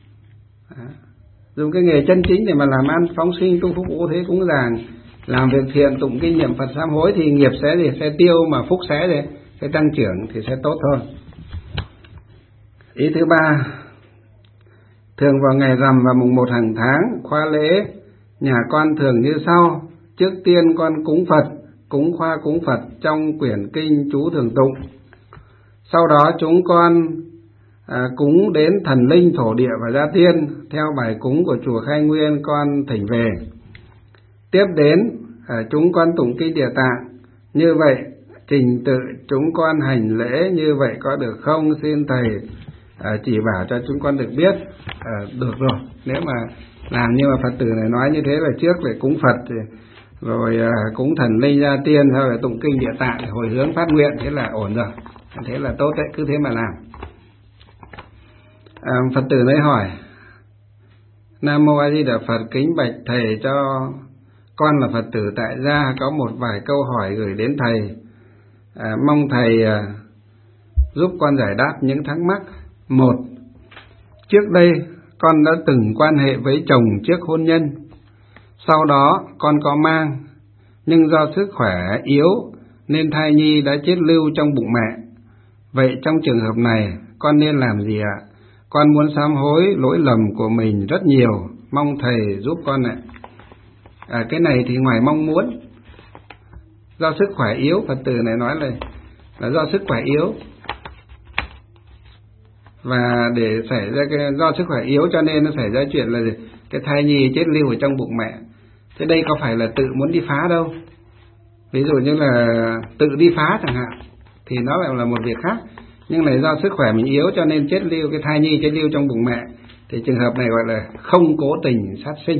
A: Dùng cái nghề chân chính để mà làm ăn, phóng sinh tu phúc bố thí cúng dường, làm việc thiện, tụng kinh niệm Phật sám hối thì nghiệp sẽ tiêu, mà phúc sẽ tăng trưởng thì sẽ tốt thôi. Ý thứ 3, thường vào ngày rằm và mùng 1 hàng tháng khoa lễ, nhà con thường như sau: trước tiên con cúng Phật, cúng khoa cúng Phật trong quyển kinh chú thường tụng. Sau đó chúng con cúng đến thần linh thổ địa và gia tiên theo bài cúng của chùa Khai Nguyên con thỉnh về. Tiếp đến chúng con tụng kinh Địa Tạng. Như vậy trình tự chúng con hành lễ như vậy có được không? Xin thầy chỉ bảo cho chúng con được biết. Được rồi, nếu mà làm như mà Phật tử này nói như thế là trước phải cúng Phật rồi cúng thần linh gia tiên, sau là tụng kinh Địa Tạng hồi hướng phát nguyện, thế là ổn rồi, thế là tốt đấy, cứ thế mà làm. Phật tử này hỏi: Nam Mô A Di Đà Phật, kính bạch thầy, cho con là Phật tử tại gia, có một vài câu hỏi gửi đến thầy, mong thầy giúp con giải đáp những thắc mắc. Một, trước đây con đã từng quan hệ với chồng trước hôn nhân, sau đó con có mang, nhưng do sức khỏe yếu nên thai nhi đã chết lưu trong bụng mẹ. Vậy trong trường hợp này con nên làm gì ạ? Con muốn sám hối lỗi lầm của mình rất nhiều, mong thầy giúp con ạ. Cái này thì ngoài mong muốn, do sức khỏe yếu, Phật tử này nói là do sức khỏe yếu, và để xảy ra do sức khỏe yếu cho nên nó xảy ra chuyện là gì? Cái thai nhi chết lưu ở trong bụng mẹ. Thế đây có phải là tự muốn đi phá đâu. Ví dụ như là tự đi phá chẳng hạn thì nó lại là một việc khác, nhưng là do sức khỏe mình yếu cho nên chết lưu, cái thai nhi chết lưu trong bụng mẹ, thì trường hợp này gọi là không cố tình sát sinh.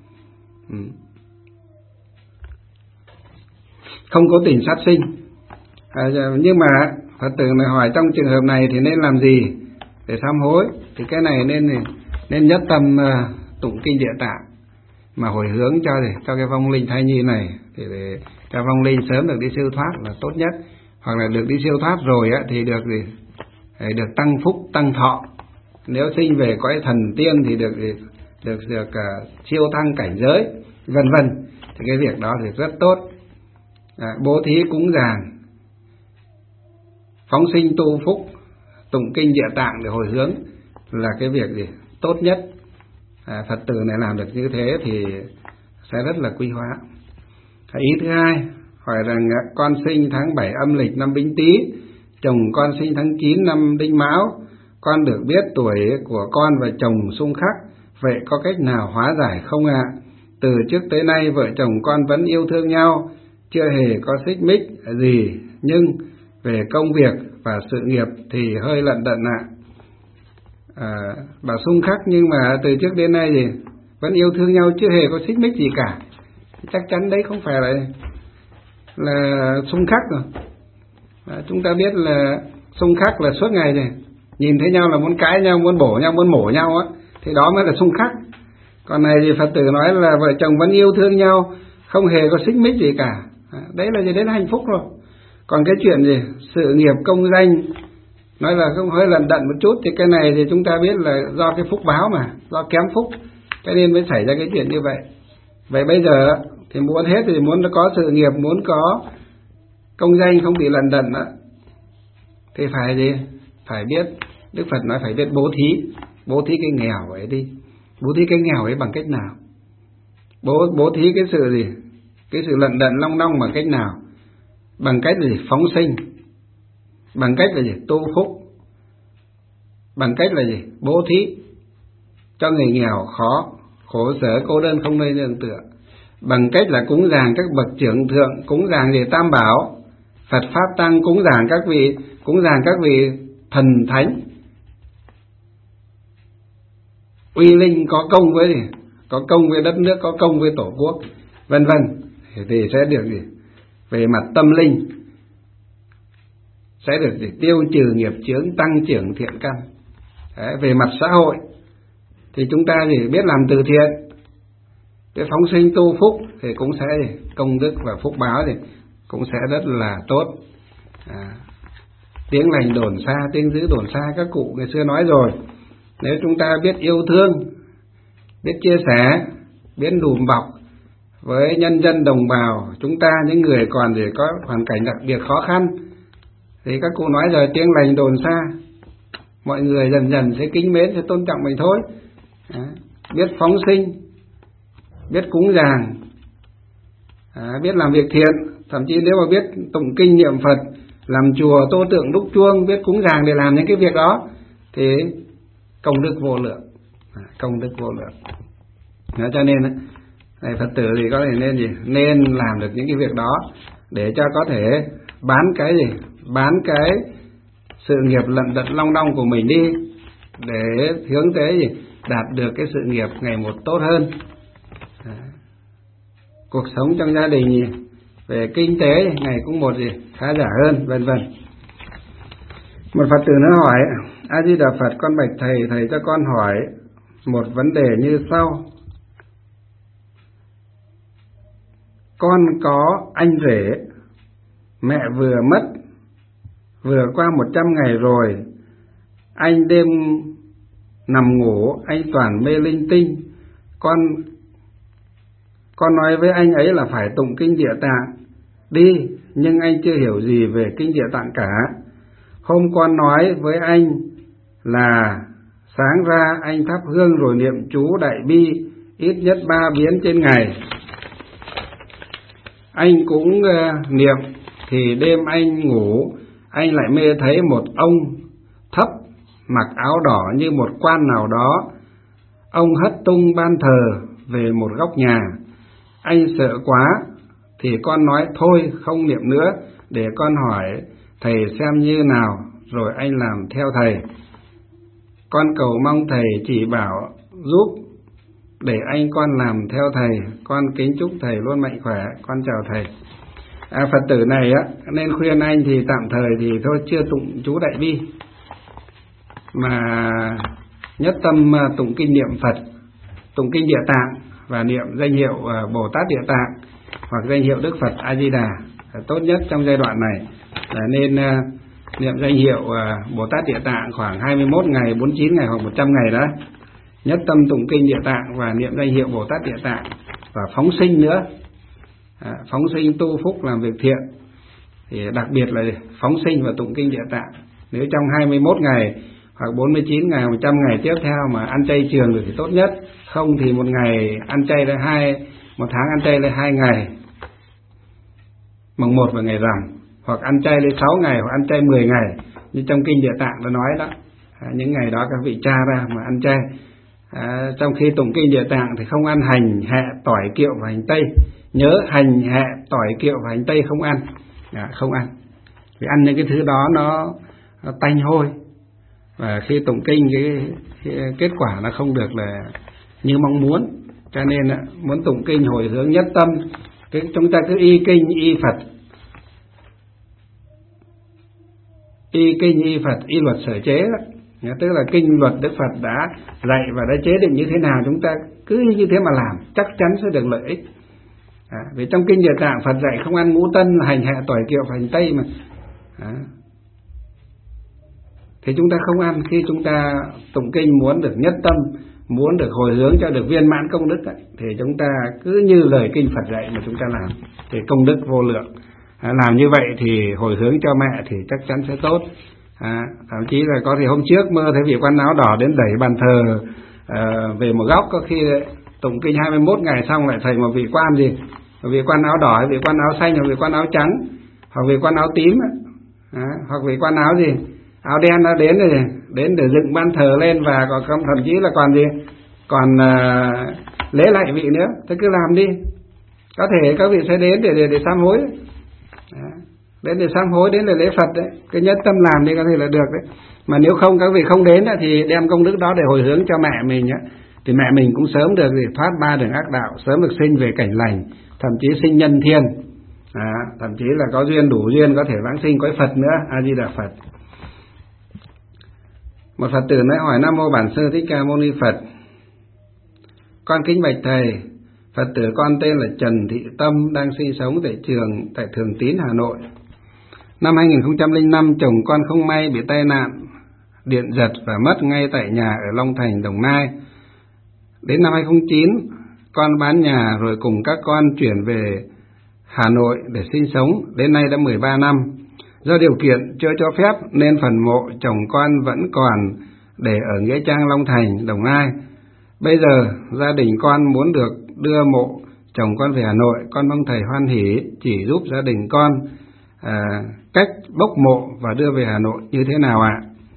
A: Không cố tình sát sinh. Nhưng mà Phật tử này hỏi trong trường hợp này thì nên làm gì để sám hối? Thì cái này nên nhất tâm tụng kinh Địa Tạng mà hồi hướng cho cái vong linh thai nhi này, thì để cho vong linh sớm được đi siêu thoát là tốt nhất. Hoặc là được đi siêu thoát rồi thì được được tăng phúc tăng thọ. Nếu sinh về cõi thần tiên thì được siêu thăng cảnh giới, vân vân. Thì cái việc đó thì rất tốt. Bố thí cúng dường, phóng sinh tu phúc, tụng kinh Địa Tạng để hồi hướng là cái việc gì tốt nhất. Phật tử này làm được như thế thì sẽ rất là quy hóa. Ý thứ hai hỏi rằng con sinh tháng 7 âm lịch năm Bính Tý, chồng con sinh tháng 9 năm Đinh Mão, con được biết tuổi của con và chồng xung khắc, vậy có cách nào hóa giải không ạ? Từ trước tới nay vợ chồng con vẫn yêu thương nhau, chưa hề có xích mích gì, nhưng về công việc và sự nghiệp thì hơi lận đận ạ. Bảo xung khắc nhưng mà từ trước đến nay thì vẫn yêu thương nhau, chưa hề có xích mích gì cả, chắc chắn đấy không phải là xung khắc rồi. Chúng ta biết là xung khắc là suốt ngày này nhìn thấy nhau là muốn cãi nhau, muốn bổ nhau, muốn mổ nhau á, thì đó mới là xung khắc. Còn này thì Phật tử nói là vợ chồng vẫn yêu thương nhau, không hề có xích mích gì cả, đấy là gì? Đấy là hạnh phúc rồi. Còn cái chuyện gì sự nghiệp công danh nói là không hơi lận đận một chút, thì cái này thì chúng ta biết là do cái phúc báo mà, do kém phúc cho nên mới xảy ra cái chuyện như vậy. Vậy bây giờ thì muốn hết, thì muốn có sự nghiệp, muốn có công danh không bị lận đận đó, thì phải gì? Phải biết, Đức Phật nói phải biết bố thí cái nghèo ấy đi. Bố thí cái nghèo ấy bằng cách nào? Bố thí cái sự gì? Cái sự lận đận long đong bằng cách nào? Bằng cách là gì? Phóng sinh. Bằng cách là gì? Tu phúc. Bằng cách là gì? Bố thí cho người nghèo khó, khổ sở, cô đơn, không nơi nương tựa. Bằng cách là cúng dường các bậc trưởng thượng, cúng dường về Tam Bảo, Phật Pháp Tăng, cúng dường các vị thần thánh, uy linh có công với gì? Có công với đất nước, có công với tổ quốc, vân vân, thì sẽ được gì? Về mặt tâm linh sẽ được gì? Tiêu trừ nghiệp chướng, tăng trưởng thiện căn. Đấy, về mặt xã hội thì chúng ta gì? Biết làm từ thiện, cái phóng sinh tu phúc thì cũng sẽ công đức và phúc báo thì cũng sẽ rất là tốt. Tiếng lành đồn xa, tiếng dữ đồn xa, các cụ ngày xưa nói rồi. Nếu chúng ta biết yêu thương, biết chia sẻ, biết đùm bọc với nhân dân đồng bào chúng ta, những người còn để có hoàn cảnh đặc biệt khó khăn, thì các cụ nói rồi, tiếng lành đồn xa, mọi người dần dần sẽ kính mến, sẽ tôn trọng mình thôi. Biết phóng sinh, biết cúng dường, biết làm việc thiện, thậm chí nếu mà biết tụng kinh niệm Phật, làm chùa, tô tượng, đúc chuông, biết cúng dường để làm những cái việc đó thì công đức vô lượng, công đức vô lượng. Cho nên Phật tử thì có thể nên làm được những cái việc đó để cho có thể bán cái gì? Bán cái sự nghiệp lận đận long đong của mình đi để hướng tới gì? Đạt được cái sự nghiệp ngày một tốt hơn. Cuộc sống trong gia đình gì? Về kinh tế ngày cũng một gì? Khá giả hơn, vân vân. Một Phật tử nó hỏi: A Di Đà Phật, con bạch thầy, thầy cho con hỏi một vấn đề như sau. Con có anh rể, mẹ vừa mất, vừa qua 100 ngày rồi. Anh đêm nằm ngủ, anh toàn mê linh tinh. Con nói với anh ấy là phải tụng kinh Địa Tạng đi, nhưng anh chưa hiểu gì về kinh Địa Tạng cả. Hôm con nói với anh là sáng ra anh thắp hương rồi niệm chú Đại Bi ít nhất 3 biến trên ngày. Anh cũng niệm, thì đêm anh ngủ, anh lại mê thấy một ông thấp mặc áo đỏ như một quan nào đó. Ông hất tung ban thờ về một góc nhà. Anh sợ quá thì con nói thôi không niệm nữa, để con hỏi thầy xem như nào, rồi anh làm theo thầy. Con cầu mong thầy chỉ bảo giúp để anh con làm theo thầy. Con kính chúc thầy luôn mạnh khỏe. Con chào thầy. Phật tử này á, nên khuyên anh thì tạm thời thì thôi chưa tụng chú Đại Bi, mà nhất tâm tụng kinh niệm Phật, tụng kinh Địa Tạng và niệm danh hiệu Bồ Tát Địa Tạng hoặc danh hiệu Đức Phật A Di Đà. Tốt nhất trong giai đoạn này là nên niệm danh hiệu Bồ Tát Địa Tạng khoảng 21 ngày, 49 ngày hoặc 100 ngày đó. Nhất tâm tụng kinh Địa Tạng và niệm danh hiệu Bồ Tát Địa Tạng, và phóng sinh nữa. Phóng sinh tu phúc làm việc thiện, thì đặc biệt là phóng sinh và tụng kinh Địa Tạng. Nếu trong 21 ngày hoặc 49 ngày, 100 ngày tiếp theo mà ăn chay trường được thì tốt nhất. Không thì một ngày ăn chay là một tháng ăn chay là 2 ngày, mùng 1 và ngày rằm, hoặc ăn chay lên 6 ngày hoặc ăn chay 10 ngày như trong kinh Địa Tạng đã nói đó. Những ngày đó các vị cha ra mà ăn chay. Trong khi tụng kinh Địa Tạng thì không ăn hành, hẹ, tỏi, kiệu và hành tây. Nhớ hành, hẹ, tỏi, kiệu và hành tây không ăn. Không ăn. Vì ăn những cái thứ đó nó tanh hôi, và khi tụng kinh cái kết quả nó không được là như mong muốn. Cho nên muốn tụng kinh hồi hướng nhất tâm, chúng ta cứ y kinh y Phật, y kinh y Phật, y luật sở chế đó. Tức là kinh luật Đức Phật đã dạy và đã chế định như thế nào, chúng ta cứ như thế mà làm, chắc chắn sẽ được lợi ích. Vì trong kinh Địa Tạng Phật dạy không ăn ngũ tân, hành, hẹ, tỏi, kiệu, hành tây mà. Thì chúng ta không ăn. Khi chúng ta tụng kinh muốn được nhất tâm, muốn được hồi hướng cho được viên mãn công đức thì chúng ta cứ như lời kinh Phật dạy mà chúng ta làm, thì công đức vô lượng. Làm như vậy thì hồi hướng cho mẹ thì chắc chắn sẽ tốt. Thậm chí là có thể hôm trước mơ thấy vị quan áo đỏ đến đẩy bàn thờ về một góc, có khi tụng kinh 21 ngày xong lại thành một vị quan gì, một vị quan áo đỏ, vị quan áo xanh, hoặc vị quan áo trắng, hoặc vị quan áo tím, hoặc vị quan áo gì, áo đen nó đến để dựng ban thờ lên, và còn thậm chí là còn gì, còn lễ lại vị nữa. Thế cứ làm đi, có thể các vị sẽ đến để sám hối. Đến để sám hối, đến để lễ Phật đấy, cái nhất tâm làm đi có thể là được đấy. Mà nếu không, các vị không đến thì đem công đức đó để hồi hướng cho mẹ mình á, thì mẹ mình cũng sớm được thoát 3 đường ác đạo, sớm được sinh về cảnh lành, thậm chí sinh nhân thiên, thậm chí là có duyên, đủ duyên có thể vãng sinh cõi Phật nữa. A Di Đà Phật. Một Phật tử nói hỏi: Nam mô Bản Sư Thích Ca Mâu Ni Phật, con kính bạch thầy, Phật tử con tên là Trần Thị Tâm, đang sinh sống tại Thường Tín, Hà Nội. Năm 2005, chồng con không may bị tai nạn điện giật và mất ngay tại nhà ở Long Thành, Đồng Nai. Đến năm 2009, con bán nhà rồi cùng các con chuyển về Hà Nội để sinh sống. Đến nay đã 13 năm. Do điều kiện chưa cho phép nên phần mộ chồng con vẫn còn để ở Nghĩa Trang, Long Thành, Đồng Nai. Bây giờ gia đình con muốn được đưa mộ chồng con về Hà Nội. Con mong thầy hoan hỷ chỉ giúp gia đình con cách bốc mộ và đưa về Hà Nội như thế nào ạ?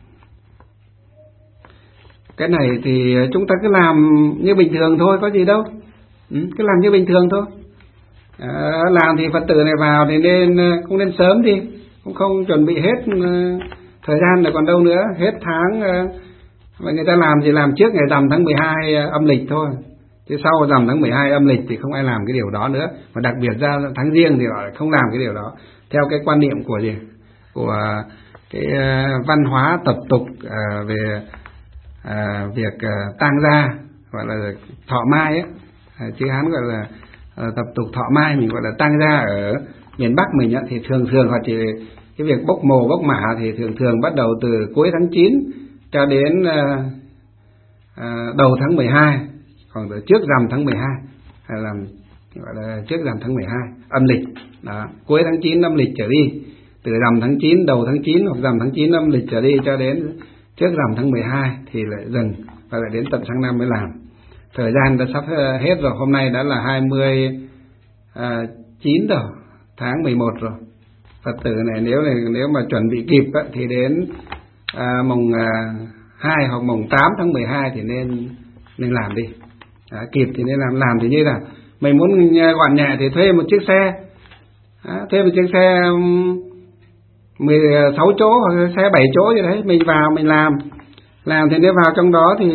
A: Cái này thì chúng ta cứ làm như bình thường thôi, có gì đâu. Cứ làm như bình thường thôi. Làm thì Phật tử này vào thì cũng nên sớm đi, cũng không chuẩn bị hết thời gian là còn đâu nữa, hết tháng mà người ta làm thì làm trước ngày rằm tháng 12 âm lịch thôi, chứ sau rằm tháng 12 âm lịch thì không ai làm cái điều đó nữa, mà đặc biệt ra tháng Giêng thì họ không làm cái điều đó theo cái quan niệm của cái văn hóa tập tục về việc tang gia, gọi là thọ mai ấy, chữ Hán gọi là tập tục thọ mai, mình gọi là tang gia ở miền Bắc mình ấy, thì thường họ chỉ cái việc bốc mồ bốc mả thì thường bắt đầu từ cuối tháng 9 cho đến đầu tháng 12, còn từ trước rằm tháng 12 hay là gọi là trước rằm tháng 12 âm lịch đó, cuối tháng 9 âm lịch trở đi, từ rằm tháng 9 đầu tháng 9 hoặc rằm tháng 9 âm lịch trở đi cho đến trước rằm tháng 12 thì lại dừng, và lại đến tận sang năm mới làm. Thời gian đã sắp hết rồi, hôm nay đã là 29 rồi, tháng 11 rồi. Phật tử này nếu mà chuẩn bị kịp thì đến mùng 2 hoặc mùng 8 tháng 12 thì nên làm đi. Kịp thì nên làm thì như là mình muốn gọn nhẹ thì thuê một chiếc xe, thuê một chiếc xe 16 chỗ hoặc xe 7 chỗ như đấy, mình vào mình làm thì nếu vào trong đó thì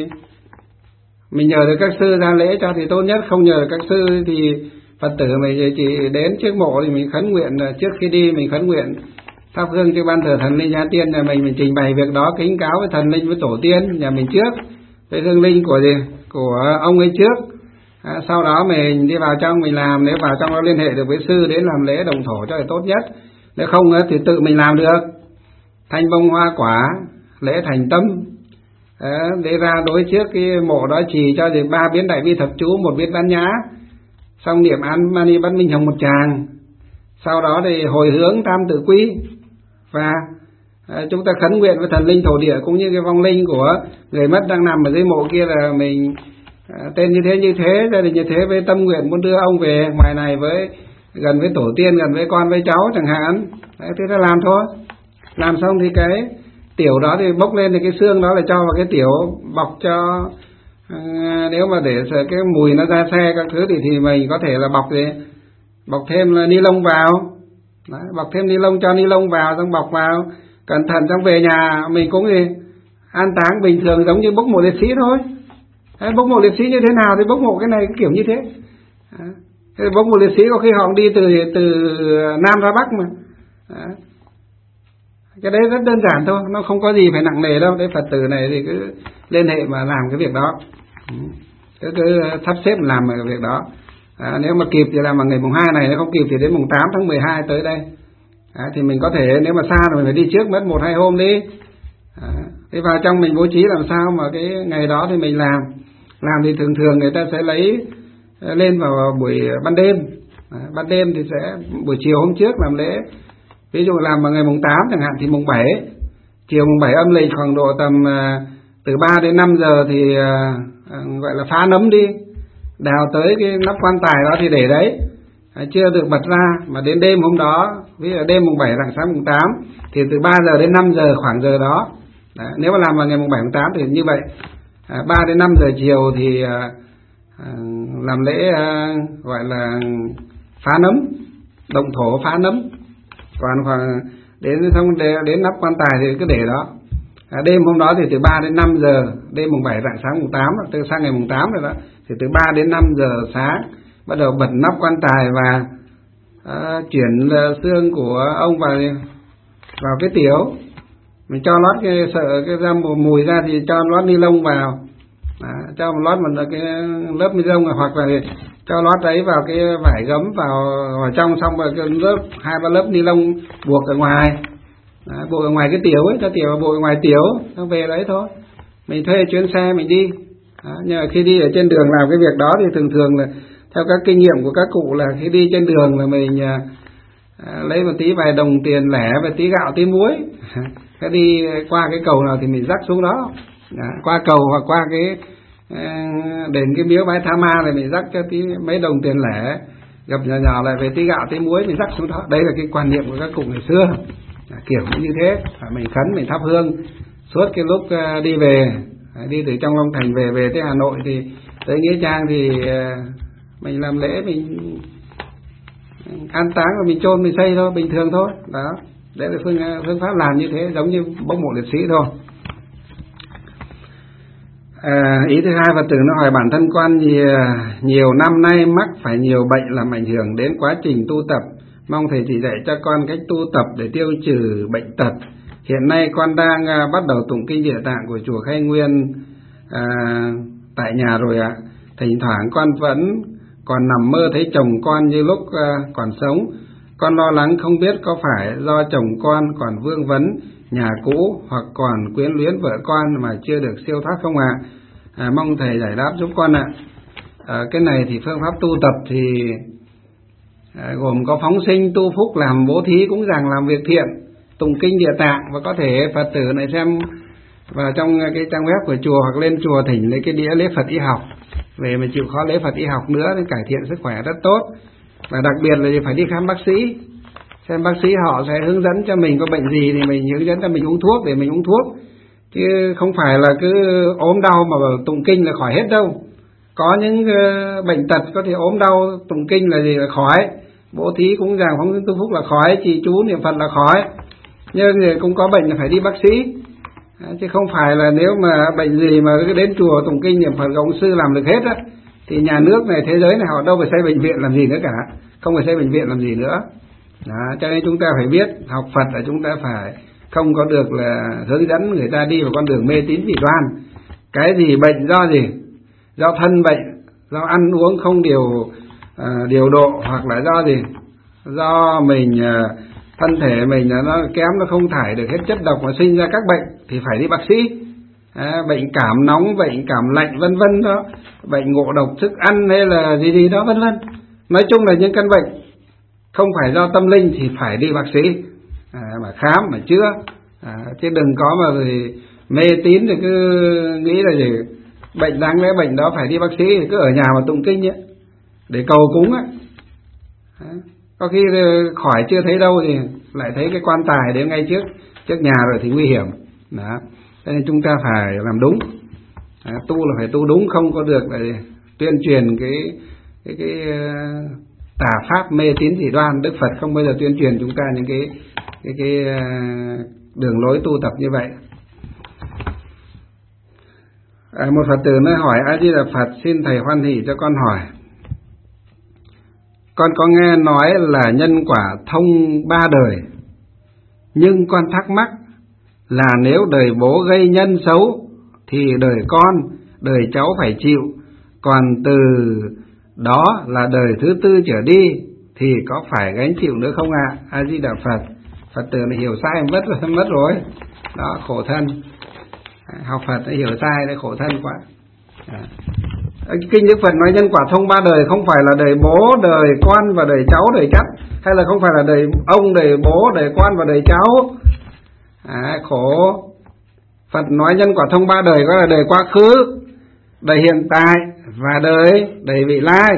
A: mình nhờ được các sư ra lễ cho thì tốt nhất, không nhờ được các sư thì Phật tử mình chỉ đến trước mộ thì mình khấn nguyện, trước khi đi mình khấn nguyện thắp hương cho ban thờ thần linh gia tiên nhà mình trình bày việc đó, kính cáo với thần linh với tổ tiên nhà mình trước, với hương linh của ông ấy trước. Sau đó mình đi vào trong mình làm, nếu vào trong đó liên hệ được với sư đến làm lễ đồng thổ cho là tốt nhất, nếu không thì tự mình làm được, thanh bông hoa quả, lễ thành tâm, để ra đối trước cái mộ đó trì cho thì 3 biến đại bi thập chú, 1 biến bát nhã, xong niệm an mani bát minh hồng một tràng, sau đó thì hồi hướng tam tự quy, và chúng ta khấn nguyện với thần linh thổ địa cũng như cái vong linh của người mất đang nằm ở dưới mộ kia là mình tên như thế, gia đình như thế, với tâm nguyện muốn đưa ông về ngoài này với gần với tổ tiên, gần với con với cháu chẳng hạn. Thế ta làm thôi, làm xong thì cái tiểu đó thì bốc lên thì cái xương đó là cho vào cái tiểu bọc cho, nếu mà để sợ cái mùi nó ra xe các thứ thì mình có thể là bọc thêm là ni lông vào. Đấy, bọc thêm ni lông, cho ni lông vào xong bọc vào cẩn thận, xong về nhà mình cũng an táng bình thường giống như bốc mộ liệt sĩ thôi. Đấy, bốc mộ liệt sĩ như thế nào thì bốc mộ cái này kiểu như thế. Đấy, bốc mộ liệt sĩ có khi họ đi từ Nam ra Bắc mà. Đấy, cái đấy rất đơn giản thôi, nó không có gì phải nặng nề đâu. Đấy, Phật tử này thì cứ liên hệ mà làm cái việc đó, cứ sắp xếp làm cái việc đó. Nếu mà kịp thì làm vào ngày mùng 2 này, nếu không kịp thì đến mùng 8 tháng 12 tới đây. Thì mình có thể, nếu mà xa rồi mình phải đi trước mất 1-2 hôm đi. Thế vào trong mình bố trí làm sao mà cái ngày đó thì mình làm thì thường người ta sẽ lấy lên vào buổi ban đêm. Ban đêm thì sẽ buổi chiều hôm trước làm lễ. Ví dụ làm vào ngày mùng 8 chẳng hạn thì mùng 7, chiều mùng 7 âm lịch khoảng độ tầm từ 3 đến 5 giờ thì gọi là phá nấm đi, đào tới cái nắp quan tài đó thì để đấy, chưa được bật ra, mà đến đêm hôm đó, ví dụ đêm mùng 7 rạng sáng mùng 8 thì từ 3 giờ đến 5 giờ khoảng giờ đó. Đấy, nếu mà làm vào ngày mùng 7 mùng 8 thì như vậy, 3 đến 5 giờ chiều thì làm lễ gọi là phá nấm, động thổ phá nấm. Còn khoảng đến nắp quan tài thì cứ để đó. Đêm hôm đó thì từ 3 đến 5 giờ, đêm mùng 7 rạng sáng mùng 8, từ sang ngày mùng 8 rồi đó, thì từ 3 đến 5 giờ sáng bắt đầu bật nắp quan tài và chuyển xương của ông vào cái tiểu. Mình cho lót cái ra mùi ra thì cho lót ni lông vào, cho một lót một cái lớp ni lông, hoặc là cho lót ấy vào cái vải gấm vào trong, xong rồi cái lớp 2-3 lớp ni lông buộc ở ngoài. Buộc ở ngoài cái tiểu ấy, cho tiểu buộc ở ngoài tiểu, xong về đấy thôi. Mình thuê chuyến xe mình đi. Nhưng mà khi đi ở trên đường làm cái việc đó thì thường là theo các kinh nghiệm của các cụ là khi đi trên đường là mình lấy một tí vài đồng tiền lẻ và tí gạo tí muối. Cái đi qua cái cầu nào thì mình rắc xuống đó. Qua cầu hoặc qua cái đến cái miếu Bái Tha Ma này mình rắc cho tí mấy đồng tiền lẻ, gập nhỏ lại về tí gạo tí muối mình rắc xuống đó. Đây là cái quan niệm của các cụ ngày xưa, kiểu như thế. Mình khấn mình thắp hương suốt cái lúc đi về, đi từ trong Long Thành về tới Hà Nội thì tới Nghĩa Trang thì mình làm lễ, mình An táng và mình chôn mình xây thôi, bình thường thôi. Đó, đấy là phương pháp làm như thế, giống như bốc mộ liệt sĩ thôi. Ý thứ hai, Phật tử nó hỏi bản thân con nhiều năm nay mắc phải nhiều bệnh làm ảnh hưởng đến quá trình tu tập, mong thầy chỉ dạy cho con cách tu tập để tiêu trừ bệnh tật. Hiện nay con đang bắt đầu tụng kinh Địa Tạng của chùa Khai Nguyên tại nhà rồi ạ. Thỉnh thoảng con vẫn còn nằm mơ thấy chồng con như lúc còn sống. Con lo lắng không biết có phải do chồng con còn vương vấn nhà cũ hoặc còn quyến luyến vợ con mà chưa được siêu thoát không ạ? Mong thầy giải đáp giúp con ạ. Cái này thì phương pháp tu tập thì gồm có phóng sinh, tu phúc, làm bố thí, cúng dường, làm việc thiện, tụng kinh Địa Tạng. Và có thể Phật tử này xem vào trong cái trang web của chùa hoặc lên chùa thỉnh lấy cái đĩa lễ Phật y học về mà chịu khó lễ Phật y học nữa để cải thiện sức khỏe rất tốt. Và đặc biệt là phải đi khám bác sĩ, xem bác sĩ họ sẽ hướng dẫn cho mình có bệnh gì thì mình hướng dẫn cho mình uống thuốc để mình uống thuốc, chứ không phải là cứ ốm đau mà tụng kinh là khỏi hết đâu. Có những bệnh tật có thể ốm đau tụng kinh là gì là khỏi, bố thí cúng dường phóng sinh tu phúc là khỏi, trì chú niệm Phật là khỏi. Nhưng cũng có bệnh là phải đi bác sĩ, chứ không phải là nếu mà bệnh gì mà cứ đến chùa tụng kinh niệm Phật ông sư làm được hết á, thì nhà nước này, thế giới này họ đâu phải xây bệnh viện làm gì nữa cả, không phải xây bệnh viện làm gì nữa. Đó, cho nên chúng ta phải biết học Phật là chúng ta phải không có được là hướng dẫn người ta đi vào con đường mê tín dị đoan. Cái gì bệnh do gì? Do thân bệnh, do ăn uống không điều độ, hoặc là do gì? Do mình thân thể mình nó kém, nó không thải được hết chất độc mà sinh ra các bệnh thì phải đi bác sĩ. Bệnh cảm nóng, bệnh cảm lạnh vân vân đó, bệnh ngộ độc thức ăn hay là gì đó vân vân. Nói chung là những căn bệnh không phải do tâm linh thì phải đi bác sĩ mà khám mà chữa, chứ đừng có mà mê tín thì cứ nghĩ là gì bệnh đáng lẽ bệnh đó phải đi bác sĩ, thì cứ ở nhà mà tụng kinh ấy, để cầu cúng ấy. Có khi khỏi chưa thấy đâu thì lại thấy cái quan tài đến ngay trước nhà rồi thì nguy hiểm. Đó, cho nên chúng ta phải làm đúng. Tu là phải tu đúng, không có được là tuyên truyền cái tà pháp mê tín dị đoan. Đức Phật không bao giờ tuyên truyền chúng ta những cái đường lối tu tập như vậy. Một Phật tử nói hỏi: A Di Đà Phật, xin thầy hoan hỷ cho con hỏi. Con có nghe nói là nhân quả thông 3 đời, nhưng con thắc mắc là nếu đời bố gây nhân xấu thì đời con, đời cháu phải chịu, còn từ đó là đời thứ 4 trở đi thì có phải gánh chịu nữa không ạ? A Di Đà Phật. Phật tử này hiểu sai mất rồi. Đó, khổ thân. Học Phật đã hiểu sai đấy, khổ thân quá. Kinh Đức Phật nói nhân quả thông 3 đời không phải là đời bố, đời con và đời cháu, đời chắt, hay là không phải là đời ông, đời bố, đời con và đời cháu. Khổ. Phật nói nhân quả thông 3 đời có là đời quá khứ, đời hiện tại và đời vị lai.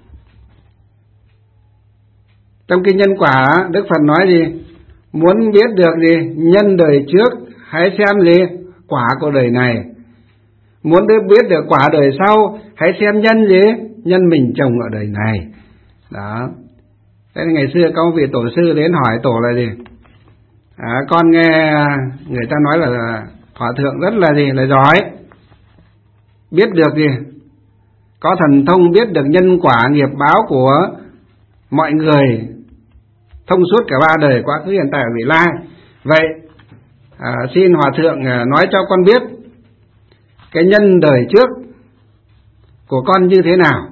A: Trong kinh nhân quả Đức Phật nói gì? Muốn biết được gì? Nhân đời trước hãy xem gì? Quả của đời này. Muốn biết được quả đời sau hãy xem nhân gì? Nhân mình trồng ở đời này. Đó. Thế ngày xưa có vị tổ sư đến hỏi tổ là gì? Con nghe người ta nói là hòa thượng rất là gì? Là giỏi. Biết được gì? Có thần thông biết được nhân quả nghiệp báo của mọi người, thông suốt cả 3 đời, quá khứ hiện tại và vị lai. Vậy xin hòa thượng nói cho con biết cái nhân đời trước của con như thế nào.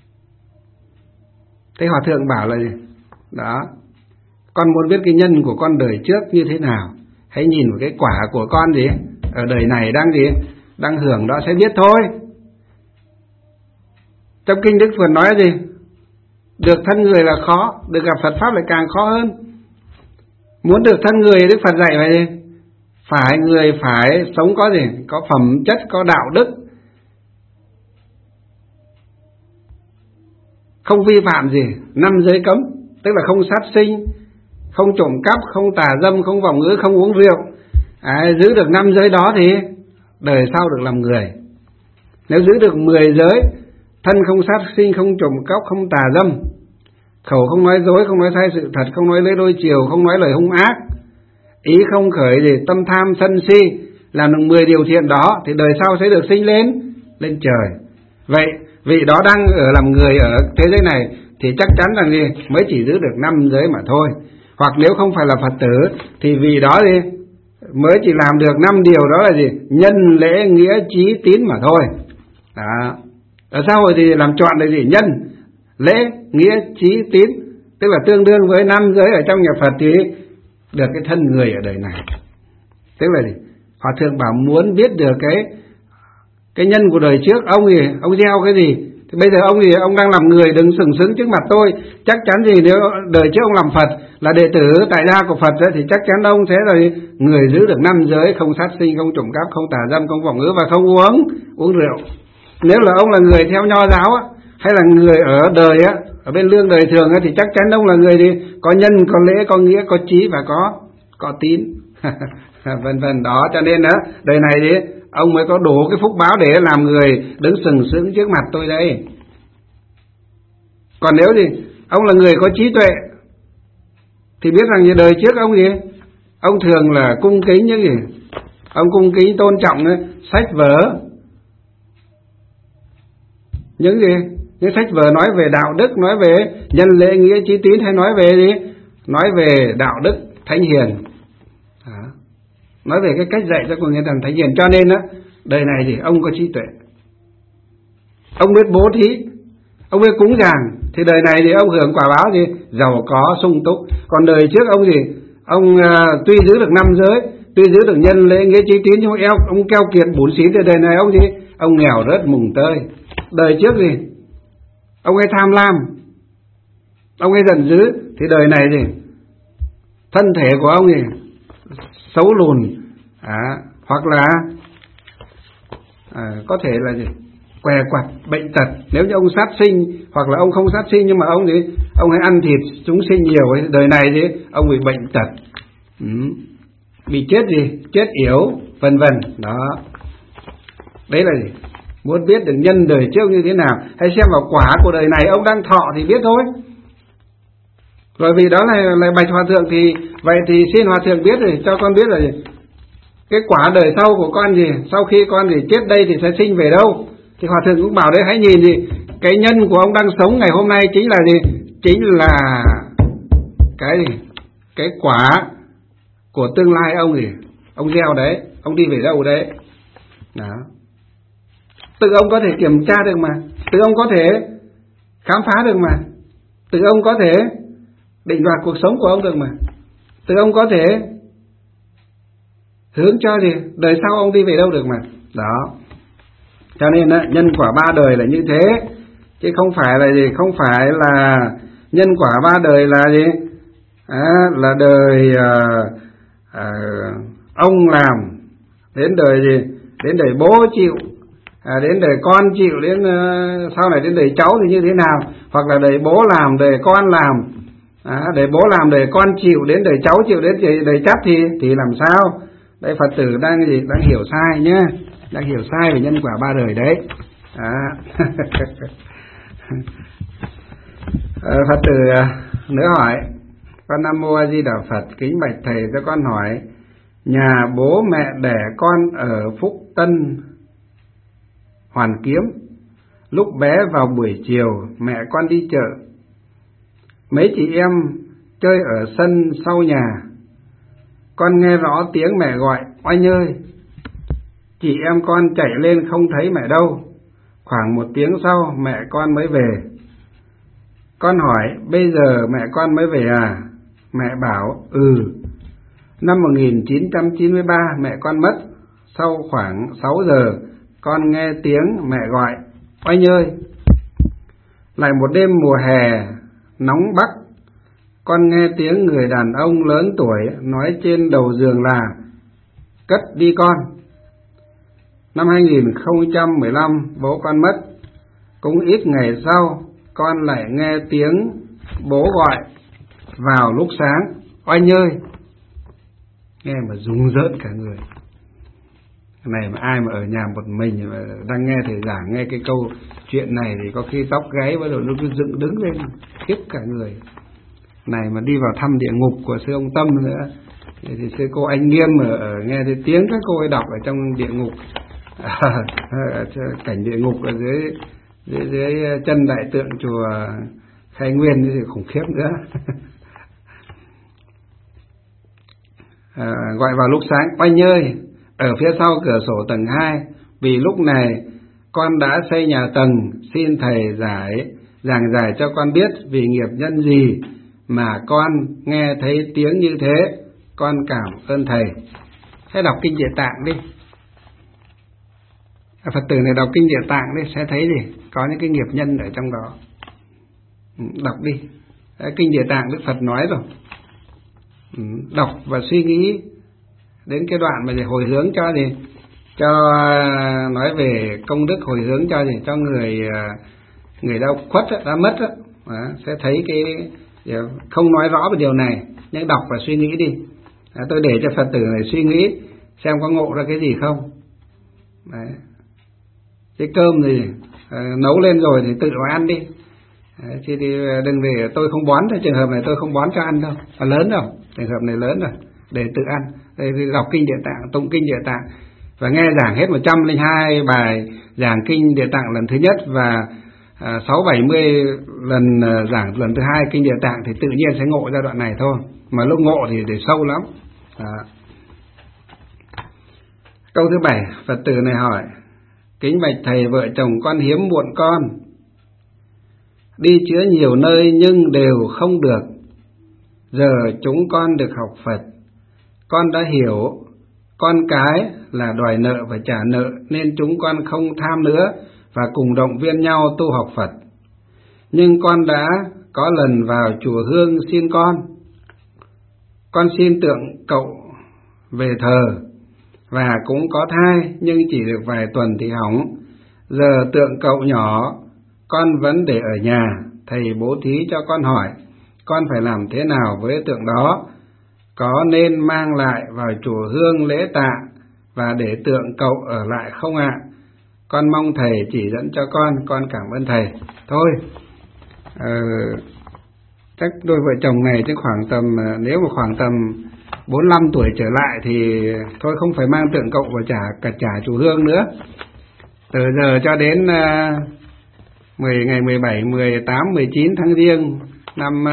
A: Thế hòa thượng bảo là gì? Đó, con muốn biết cái nhân của con đời trước như thế nào, hãy nhìn vào cái quả của con gì ở đời này đang gì, đang hưởng đó sẽ biết thôi. Trong kinh Đức Phật nói gì? Được thân người là khó, được gặp Phật pháp lại càng khó hơn. Muốn được thân người Đức Phật dạy vậy, phải người phải sống có gì? Có phẩm chất, có đạo đức, không vi phạm gì 5 giới cấm, tức là không sát sinh, không trộm cắp, không tà dâm, không vọng ngữ, không uống rượu. Giữ được 5 giới đó thì đời sau được làm người. Nếu giữ được 10 giới, thân không sát sinh, không trộm cắp, không tà dâm, khẩu không nói dối, không nói sai sự thật, không nói lưỡi đôi chiều, không nói lời hung ác, ý không khởi gì tâm tham sân si, làm được 10 điều thiện đó thì đời sau sẽ được sinh lên trời. Vậy vị đó đang ở làm người ở thế giới này thì chắc chắn rằng gì mới chỉ giữ được 5 giới mà thôi. Hoặc nếu không phải là Phật tử thì vị đó gì mới chỉ làm được 5 điều, đó là gì? Nhân, lễ, nghĩa, trí, tín mà thôi. Đó. Ở xã hội thì làm chọn là gì? Nhân, lễ, nghĩa, trí, tín, tức là tương đương với 5 giới ở trong nhà Phật thì được cái thân người ở đời này. Tức là gì? Hòa thượng bảo muốn biết được cái nhân của đời trước, ông gieo cái gì thì bây giờ ông đang làm người đứng sừng sững trước mặt tôi, chắc chắn gì nếu đời trước ông làm Phật là đệ tử tại gia của Phật thì chắc chắn ông sẽ là người giữ được 5 giới, không sát sinh, không trộm cắp, không tà dâm, không vọng ngữ và không uống rượu. Nếu là ông là người theo Nho giáo hay là người ở đời ở bên lương đời thường thì chắc chắn ông là người gì có nhân, có lễ, có nghĩa, có trí và có tín. Vân vân đó. Cho nên đời này thì ông mới có đủ cái phúc báo để làm người đứng sừng sững trước mặt tôi đây. Còn nếu gì ông là người có trí tuệ thì biết rằng như đời trước ông thường là cung kính những gì, ông cung kính tôn trọng sách vở, những sách vở nói về đạo đức, nói về nhân lễ nghĩa trí tín, hay nói về gì, nói về đạo đức thánh hiền. Đó. Nói về cái cách dạy cho con người thánh hiền. Cho nên đời này thì ông có trí tuệ, ông biết bố thí, ông biết cúng dường, thì đời này thì ông hưởng quả báo gì giàu có sung túc. Còn đời trước ông tuy giữ được 5 giới, tuy giữ được nhân lễ nghĩa trí tín, nhưng ông keo kiệt bủn xỉn, thì đời này ông nghèo rớt mùng tơi. Đời trước ông hay tham lam, ông hay giận dữ, thì đời này thân thể của ông xấu lùn, hoặc là có thể là què quặt, bệnh tật. Nếu như ông sát sinh, hoặc là ông không sát sinh nhưng mà ông hay ăn thịt chúng sinh nhiều, đời này ông bị bệnh tật, bị chết yểu, vân vân. Đó, đấy là muốn biết được nhân đời trước như thế nào, hãy xem vào quả của đời này ông đang thọ thì biết thôi. Rồi vì đó là bạch Hòa thượng, thì vậy thì xin Hòa thượng biết rồi cho con biết là cái quả đời sau của con sau khi con chết đây thì sẽ sinh về đâu. Thì Hòa thượng cũng bảo đấy, hãy nhìn cái nhân của ông đang sống ngày hôm nay chính là chính là cái quả của tương lai ông gieo đấy, ông đi về đâu đấy. Đó, tự ông có thể kiểm tra được mà, tự ông có thể khám phá được mà, tự ông có thể định đoạt cuộc sống của ông được mà, tự ông có thể hướng cho đời sau ông đi về đâu được mà. Đó, cho nên nhân quả 3 đời là như thế, chứ không phải là không phải là nhân quả 3 đời là là đời ông làm, đến đời đến đời bố chịu, đến đời con chịu, đến sau này đến đời cháu thì như thế nào, hoặc là đời bố làm, đời con làm, đời bố làm, đời con chịu, đến đời cháu chịu, đến đời chắt thì làm sao? Đây Phật tử đang hiểu sai nhá, đang hiểu sai về nhân quả 3 đời đấy. Phật tử nữa hỏi: con Nam Mô A Di Đà Phật, kính bạch thầy cho con hỏi, nhà bố mẹ đẻ con ở Phúc Tân, Hoàn Kiếm. Lúc bé vào buổi chiều mẹ con đi chợ, mấy chị em chơi ở sân sau nhà, con nghe rõ tiếng mẹ gọi oanh ơi. Chị em con chạy lên không thấy mẹ đâu. Khoảng 1 tiếng sau mẹ con mới về. Con hỏi bây giờ mẹ con mới về à? Mẹ bảo năm 1993 mẹ con mất. Sau khoảng 6 giờ con nghe tiếng mẹ gọi oanh ơi. Lại một đêm mùa hè nóng bắc, con nghe tiếng người đàn ông lớn tuổi nói trên đầu giường là cất đi con. Năm 2015 bố con mất. Cũng ít ngày sau con lại nghe tiếng bố gọi vào lúc sáng oanh ơi. Nghe mà rùng rợn cả người. Này mà ai mà ở nhà một mình mà đang nghe thầy giảng, nghe cái câu chuyện này thì có khi tóc gáy bắt đầu nó cứ dựng đứng lên khiếp cả người. Này mà đi vào thăm địa ngục của sư ông Tâm nữa thì sư cô Anh Nghiêm ở nghe thấy tiếng các cô ấy đọc ở trong địa ngục, cảnh địa ngục ở dưới chân đại tượng chùa Khai Nguyên thì khủng khiếp nữa. Gọi vào lúc sáng: Oanh ơi, ở phía sau cửa sổ tầng 2, vì lúc này con đã xây nhà tầng, xin thầy giảng giải cho con biết vì nghiệp nhân gì mà con nghe thấy tiếng như thế, con cảm ơn thầy. Hãy đọc kinh Địa Tạng đi. Phật tử này đọc kinh Địa Tạng đi sẽ thấy gì có những cái nghiệp nhân ở trong đó. Đọc đi. Kinh Địa Tạng Đức Phật nói rồi. Đọc và suy nghĩ đến cái đoạn mà để hồi hướng cho gì, cho nói về công đức hồi hướng cho gì, cho người đã khuất đã mất sẽ thấy cái không nói rõ về điều này, nhưng đọc và suy nghĩ đi. Tôi để cho Phật tử này suy nghĩ xem có ngộ ra cái gì không. Đấy. Cái cơm thì nấu lên rồi thì tự vào ăn đi. Chứ thì đừng để tôi không bón, trường hợp này tôi không bón cho ăn đâu, lớn đâu, trường hợp này lớn rồi, để tự ăn. Đây đọc kinh Địa Tạng, tụng kinh Địa Tạng và nghe giảng hết 102 bài giảng kinh Địa Tạng lần thứ nhất và 670 lần giảng lần thứ hai kinh Địa Tạng thì tự nhiên sẽ ngộ giai đoạn này thôi. Mà lúc ngộ thì để sâu lắm. Câu thứ 7, Phật tử này hỏi: Kính bạch thầy, vợ chồng con hiếm muộn con, đi chữa nhiều nơi nhưng đều không được. Giờ chúng con được học Phật, con đã hiểu con cái là đòi nợ và trả nợ, nên chúng con không tham nữa và cùng động viên nhau tu học Phật. Nhưng con đã có lần vào chùa Hương xin con xin tượng cậu về thờ và cũng có thai, nhưng chỉ được vài tuần thì hỏng. Giờ tượng cậu nhỏ con vẫn để ở nhà, thầy bố thí cho con hỏi con phải làm thế nào với tượng đó, có nên mang lại vào chùa Hương lễ tạ và để tượng cậu ở lại không ạ? Con mong thầy chỉ dẫn cho con cảm ơn thầy. Thôi, chắc đôi vợ chồng này chứ khoảng tầm, nếu mà khoảng tầm 45 tuổi trở lại thì thôi không phải mang tượng cậu và trả chùa Hương nữa. Từ giờ cho đến ngày 17, 18, 19 tháng Giêng năm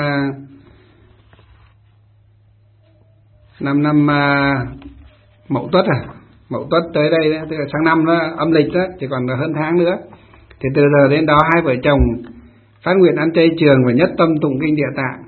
A: Mậu Tuất Mậu Tuất tới đây tức là sang năm đó, âm lịch đó, chỉ còn hơn tháng nữa. Thì từ giờ đến đó hai vợ chồng phát nguyện ăn chay trường và nhất tâm tụng kinh Địa Tạng.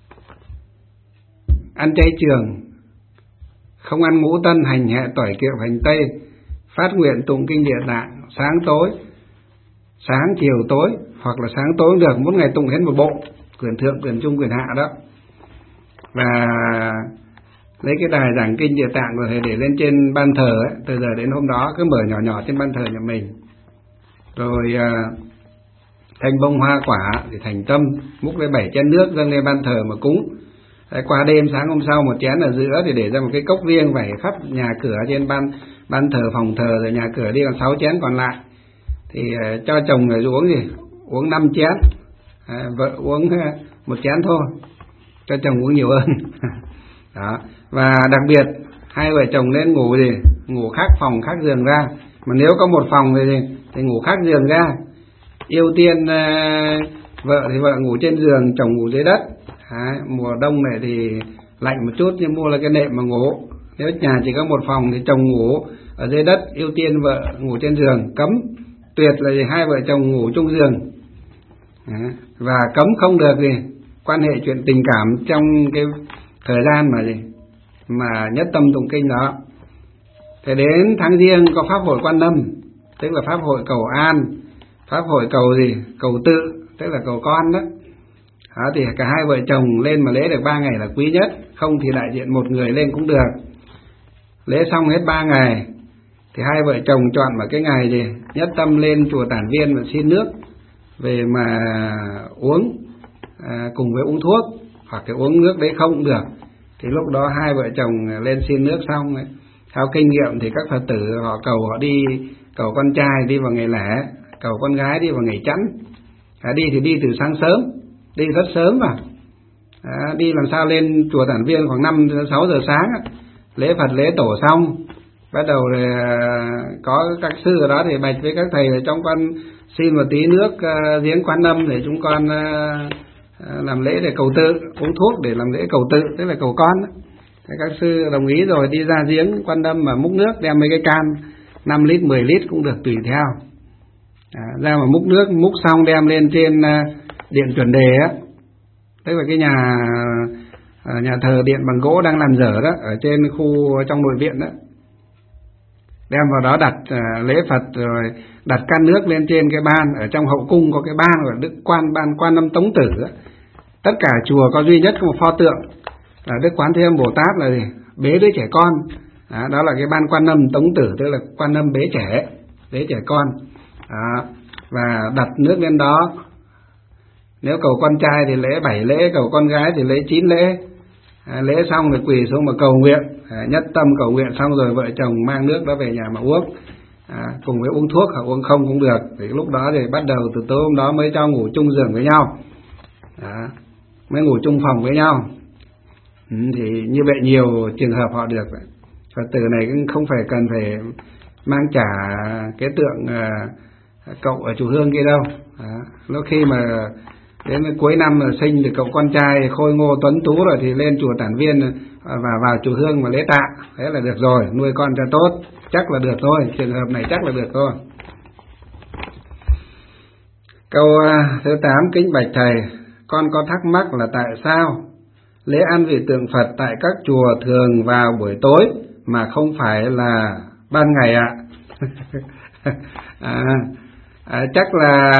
A: Ăn chay trường, không ăn ngũ tân, hành hẹ, tỏi, kiệu, hành tây, phát nguyện tụng kinh Địa Tạng sáng tối, sáng chiều tối, hoặc là sáng tối cũng được, mỗi ngày tụng hết một bộ, quyển thượng, quyển trung, quyển hạ đó. Và lấy cái đài giảng kinh Địa Tạng rồi thầy để lên trên ban thờ ấy, từ giờ đến hôm đó cứ mở nhỏ nhỏ trên ban thờ nhà mình. Rồi thanh bông hoa quả thì thành tâm, múc lấy 7 chén nước dâng lên ban thờ mà cúng. Qua đêm sáng hôm sau một chén ở giữa thì để ra một cái cốc riêng vẩy khắp nhà cửa trên ban thờ, phòng thờ, rồi nhà cửa đi còn 6 chén còn lại. Thì cho chồng người uống gì? Uống 5 chén, vợ uống 1 chén thôi, cho chồng uống nhiều hơn. Đó. Và đặc biệt hai vợ chồng nên ngủ gì? Ngủ khác phòng khác giường ra. Mà nếu có một phòng thì ngủ khác giường ra. Ưu tiên vợ thì vợ ngủ trên giường, chồng ngủ dưới đất. Mùa đông này thì lạnh một chút nhưng mua là cái nệm mà ngủ. Nếu nhà chỉ có một phòng thì chồng ngủ ở dưới đất, ưu tiên vợ ngủ trên giường. Cấm tuyệt là hai vợ chồng ngủ chung giường. Và cấm không được quan hệ chuyện tình cảm trong cái thời gian mà nhất tâm tụng kinh đó. Thế đến tháng Giêng có pháp hội Quan Âm, tức là pháp hội cầu an, pháp hội cầu cầu tự, tức là cầu con đó. Thì cả hai vợ chồng lên mà lễ được 3 ngày là quý nhất, không thì đại diện một người lên cũng được. Lễ xong hết 3 ngày thì hai vợ chồng chọn vào cái ngày nhất tâm lên chùa Tản Viên và xin nước về mà uống, cùng với uống thuốc, hoặc cái uống nước đấy không cũng được. Thì lúc đó hai vợ chồng lên xin nước xong Theo kinh nghiệm thì các Phật tử họ cầu con trai đi vào ngày lẻ, cầu con gái đi vào ngày chẵn. Đi thì đi từ sáng sớm, đi rất sớm mà. Đi làm sao lên chùa Tản Viên khoảng 5-6 giờ sáng, lễ Phật lễ tổ xong, bắt đầu rồi có các sư ở đó thì bạch với các thầy là trong con xin một tí nước giếng Quan Âm để chúng con làm lễ để cầu tự, uống thuốc để làm lễ cầu tự, tức là cầu con. Thế các sư đồng ý rồi, đi ra giếng Quan Âm mà múc nước, đem mấy cái can 5 lít 10 lít cũng được tùy theo. Ra mà múc nước, múc xong đem lên trên điện chuẩn đề á, tức là cái nhà thờ điện bằng gỗ đang làm dở đó, ở trên khu trong nội viện đó, đem vào đó đặt lễ Phật, rồi đặt can nước lên trên cái ban. Ở trong hậu cung có cái ban của ban Quan Âm Tống Tử đó. Tất cả chùa có duy nhất có một pho tượng là Đức Quán Thế Âm Bồ Tát là gì? Bế đứa trẻ con. Đó là cái ban Quan Âm Tống Tử, tức là Quan Âm bế trẻ con. Và đặt nước lên đó. Nếu cầu con trai thì lễ 7 lễ, cầu con gái thì lễ 9 lễ. Lễ xong rồi quỳ xuống mà cầu nguyện, nhất tâm cầu nguyện xong rồi vợ chồng mang nước đó về nhà mà uống. Cùng với uống thuốc hoặc uống không cũng được. Thì lúc đó thì bắt đầu từ tối hôm đó mới cho ngủ chung giường với nhau, mới ngủ chung phòng với nhau. Thì như vậy nhiều trường hợp họ được. Phật tử này cũng không phải cần phải mang trả cái tượng cậu ở chùa Hương kia đâu. Lúc khi mà đến cuối năm là sinh thì cậu con trai khôi ngô tuấn tú rồi thì lên chùa Tản Viên và vào chùa Hương mà lễ tạ, thế là được rồi, nuôi con cho tốt, chắc là được thôi, trường hợp này chắc là được thôi. Câu thứ 8 kính bạch thầy, con có thắc mắc là tại sao lễ an vị tượng Phật tại các chùa thường vào buổi tối mà không phải là ban ngày ạ? Chắc là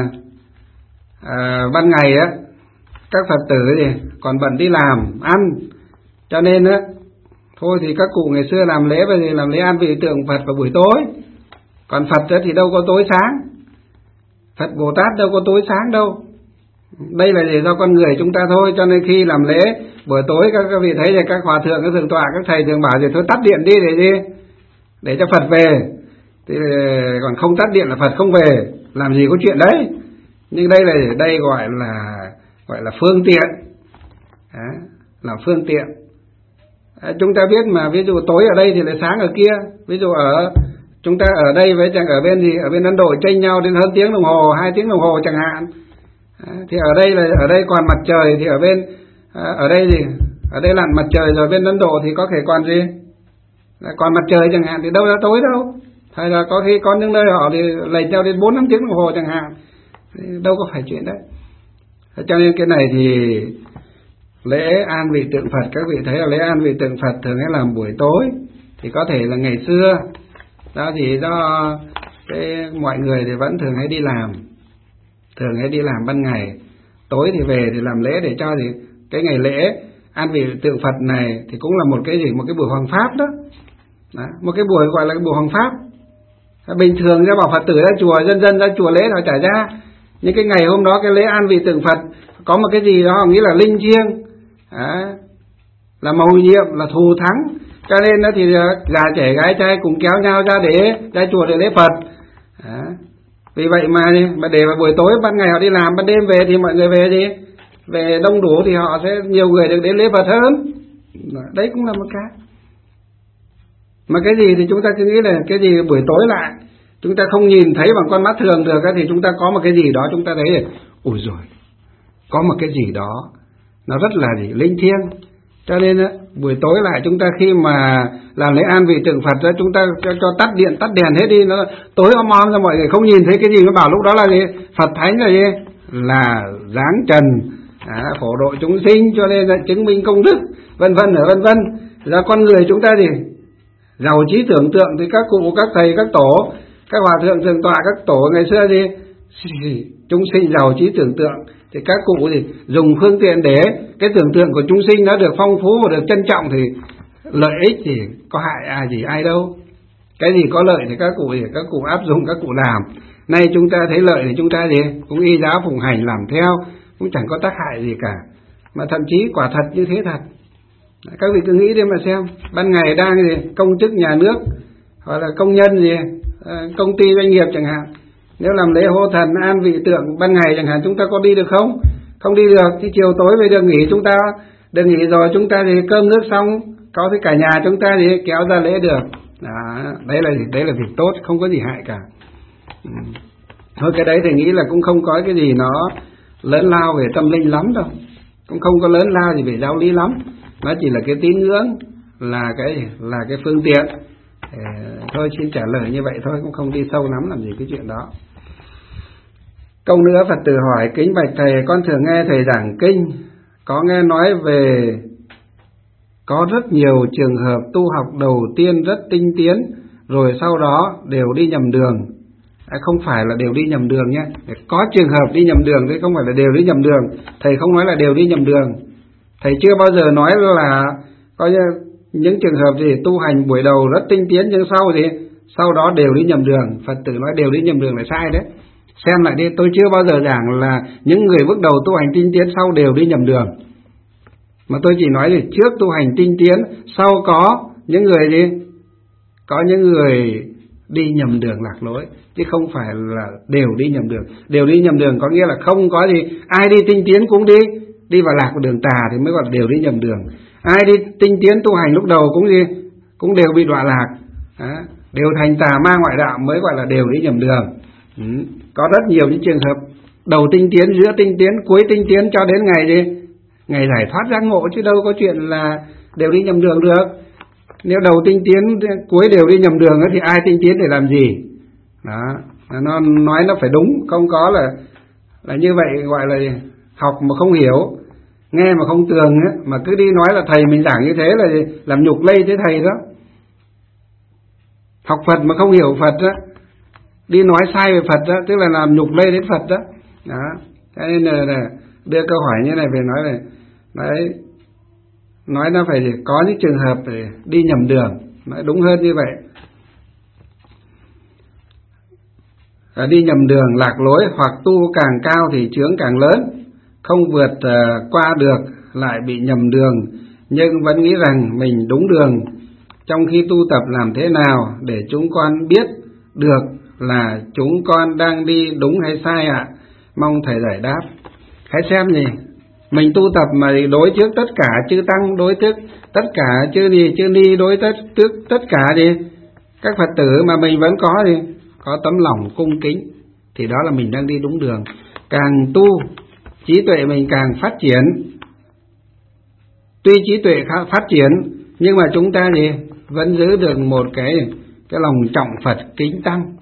A: ban ngày á các Phật tử thì còn bận đi làm ăn, cho nên á thôi thì các cụ ngày xưa làm lễ thì làm lễ an vị tượng Phật vào buổi tối. Còn Phật thì đâu có tối sáng, Phật Bồ Tát đâu có tối sáng đâu. Đây là để do con người chúng ta thôi. Cho nên khi làm lễ buổi tối các vị thấy thì các hòa thượng, các thượng tọa, các thầy thường bảo thì thôi tắt điện đi để cho Phật về. Thì còn không tắt điện là Phật không về, làm gì có chuyện đấy. Nhưng đây gọi là phương tiện, là phương tiện. Chúng ta biết mà, ví dụ tối ở đây thì lại sáng ở kia. Ví dụ chúng ta ở đây với chẳng ở bên gì, ở bên Ấn Độ chênh nhau đến hơn tiếng đồng hồ, 2 tiếng đồng hồ chẳng hạn. Thì ở đây còn mặt trời thì ở đây lặn mặt trời rồi, bên Ấn Độ thì có thể còn gì, còn mặt trời chẳng hạn, thì đâu ra tối đâu. Hay là có khi có những nơi họ thì lệch nhau đến 4-5 tiếng đồng hồ chẳng hạn, đâu có phải chuyện đấy. Cho nên cái này thì lễ an vị tượng Phật, các vị thấy là lễ an vị tượng Phật thường hay làm buổi tối. Thì có thể là ngày xưa đó thì do mọi người thì vẫn thường hay đi làm ban ngày, tối thì về thì làm lễ để cho thì cái ngày lễ an vị tượng Phật này thì cũng là một cái buổi hoàng pháp đó. Một cái buổi gọi là cái buổi hoàng pháp. Bình thường ra bảo Phật tử ra chùa, dân ra chùa lễ họ trả ra. Nhưng cái ngày hôm đó cái lễ an vị tượng Phật có một cái gì đó họ nghĩ là linh thiêng, là mầu nhiệm, là thù thắng. Cho nên thì già trẻ gái trai cùng kéo nhau ra chùa để lễ Phật. Vì vậy mà để vào buổi tối, ban ngày họ đi làm, ban đêm về thì mọi người về đông đủ thì họ sẽ nhiều người được đến lễ Phật hơn. Đấy cũng là một cái. Mà cái gì thì chúng ta cứ nghĩ là cái gì buổi tối lại chúng ta không nhìn thấy bằng con mắt thường được, thì chúng ta có một cái gì đó chúng ta thấy ủi rồi, có một cái gì đó nó rất là linh thiêng. Cho nên buổi tối lại chúng ta khi mà làm lễ an vị tượng Phật ra, chúng ta cho tắt điện tắt đèn hết đi, nó tối om ra mọi người không nhìn thấy cái gì, nó bảo lúc đó là gì, Phật thánh là gì, là giáng trần, phổ độ chúng sinh, cho nên là chứng minh công đức, vân vân. Ra con người chúng ta thì giàu trí tưởng tượng, thì các cụ, các thầy, các tổ, các hòa thượng thượng tọa, các tổ ngày xưa gì chúng sinh giàu trí tưởng tượng, thì các cụ thì dùng phương tiện để cái tưởng tượng của chúng sinh nó được phong phú và được trân trọng, thì lợi ích thì có hại ai đâu. Cái gì có lợi thì các cụ áp dụng, các cụ làm. Nay chúng ta thấy lợi thì chúng ta cũng y giáo phụng hành làm theo, cũng chẳng có tác hại gì cả, mà thậm chí quả thật như thế thật. Các vị cứ nghĩ đi mà xem, ban ngày đang gì công chức nhà nước hoặc là công nhân gì, công ty doanh nghiệp chẳng hạn, nếu làm lễ hô thần an vị tượng ban ngày chẳng hạn, chúng ta có đi được không? Không đi được. Thì chiều tối về được nghỉ, chúng ta được nghỉ rồi, chúng ta thì cơm nước xong có thì cả nhà chúng ta thì kéo ra lễ được. Đấy là việc tốt, không có gì hại cả. Thôi cái đấy thì nghĩ là cũng không có cái gì nó lớn lao về tâm linh lắm đâu, cũng không có lớn lao gì về giáo lý lắm. Nó chỉ là cái tín ngưỡng, là cái phương tiện. Thôi xin trả lời như vậy thôi, cũng không đi sâu lắm làm gì cái chuyện đó. Câu nữa Phật tử hỏi: kính bạch thầy, con thường nghe thầy giảng kinh, có nghe nói về có rất nhiều trường hợp tu học đầu tiên rất tinh tiến, rồi sau đó đều đi nhầm đường. Không phải là đều đi nhầm đường nhé, có trường hợp đi nhầm đường đấy, không phải là đều đi nhầm đường. Thầy không nói là đều đi nhầm đường. Thầy chưa bao giờ nói là có những trường hợp gì tu hành buổi đầu rất tinh tiến nhưng sau đó đều đi nhầm đường. Phật tử nói đều đi nhầm đường là sai đấy. Xem lại đi, tôi chưa bao giờ giảng là những người bước đầu tu hành tinh tiến sau đều đi nhầm đường. Mà tôi chỉ nói là trước tu hành tinh tiến, sau có những người gì? Có những người đi nhầm đường lạc lối, chứ không phải là đều đi nhầm đường. Đều đi nhầm đường có nghĩa là không có gì, ai đi tinh tiến cũng đi vào lạc của đường tà thì mới gọi là đều đi nhầm đường. Ai đi tinh tiến tu hành lúc đầu cũng đều bị đọa lạc, đều thành tà ma ngoại đạo mới gọi là đều đi nhầm đường. Có rất nhiều những trường hợp đầu tinh tiến, giữa tinh tiến, cuối tinh tiến cho đến ngày giải thoát giác ngộ, chứ đâu có chuyện là đều đi nhầm đường được. Nếu đầu tinh tiến cuối đều đi nhầm đường thì ai tinh tiến để làm gì? Đó, nó nói nó phải đúng, không có là như vậy gọi là học mà không hiểu, nghe mà không tường ấy, mà cứ đi nói là thầy mình giảng như thế là làm nhục lây tới thầy đó. Học Phật mà không hiểu Phật đó, đi nói sai về Phật đó, tức là làm nhục lây đến Phật đó. Cho nên là đưa câu hỏi như này về nói này, đấy, nói nó phải có những trường hợp để đi nhầm đường, nói đúng hơn như vậy. Đi nhầm đường lạc lối hoặc tu càng cao thì chướng càng lớn, không vượt qua được lại bị nhầm đường, nhưng vẫn nghĩ rằng mình đúng đường. Trong khi tu tập làm thế nào để chúng con biết được là chúng con đang đi đúng hay sai ạ? Mong thầy giải đáp. Hãy xem gì, mình tu tập mà đối trước tất cả chư tăng, đối trước tất cả chư ni, đối trước tất cả các Phật tử mà mình vẫn có tấm lòng cung kính thì đó là mình đang đi đúng đường. Càng tu trí tuệ mình càng phát triển. Tuy trí tuệ phát triển nhưng mà chúng ta vẫn giữ được một cái lòng trọng Phật kính tăng.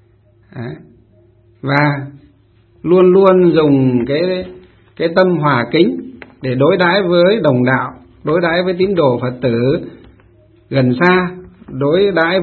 A: Và luôn luôn dùng cái tâm hòa kính để đối đãi với đồng đạo, đối đãi với tín đồ Phật tử gần xa, đối đãi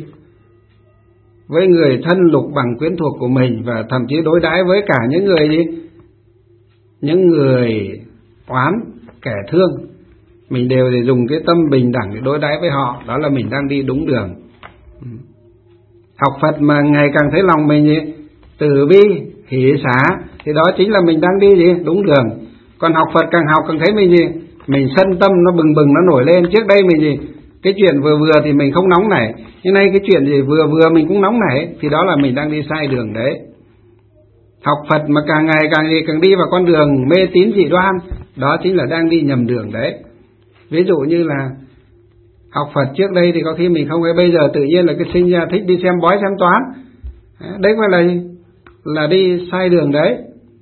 A: với người thân lục bằng quyến thuộc của mình, và thậm chí đối đãi với cả những người oán, kẻ thương, mình đều để dùng cái tâm bình đẳng để đối đãi với họ. Đó là mình đang đi đúng đường. Học Phật mà ngày càng thấy lòng mình từ bi hỷ xả thì đó chính là mình đang đi đúng đường. Còn học Phật càng học càng thấy mình sân tâm nó bừng nó nổi lên. Trước đây mình cái chuyện vừa thì mình không nóng nảy, nhưng nay cái chuyện vừa mình cũng nóng nảy, thì đó là mình đang đi sai đường đấy. Học Phật mà càng ngày càng đi vào con đường mê tín dị đoan, đó chính là đang đi nhầm đường đấy. Ví dụ như là học Phật trước đây thì có khi mình không, bây giờ tự nhiên là cái sinh ra thích đi xem bói xem toán, đấy phải là đi sai đường đấy.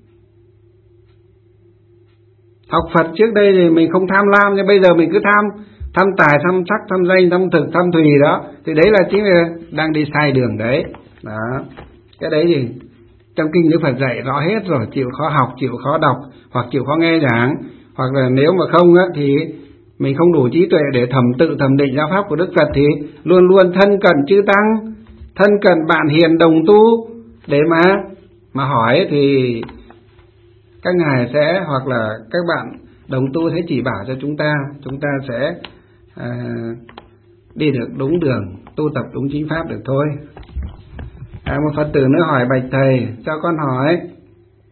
A: Học Phật trước đây thì mình không tham lam, nhưng bây giờ mình cứ tham tài, tham sắc, tham danh, tham thực, tham thùy đó, thì đấy là chính là đang đi sai đường đấy. Đó, cái đấy thì trong kinh Đức Phật dạy rõ hết rồi. Chịu khó học, chịu khó đọc, hoặc chịu khó nghe giảng, hoặc là nếu mà không thì mình không đủ trí tuệ để thẩm định giáo pháp của Đức Phật thì luôn luôn thân cận chư tăng, thân cận bạn hiền đồng tu để mà hỏi, thì các ngài sẽ, hoặc là các bạn đồng tu sẽ chỉ bảo cho chúng ta sẽ đi được đúng đường, tu tập đúng chính pháp được thôi. Một Phật tử nữa hỏi: bạch thầy, cho con hỏi,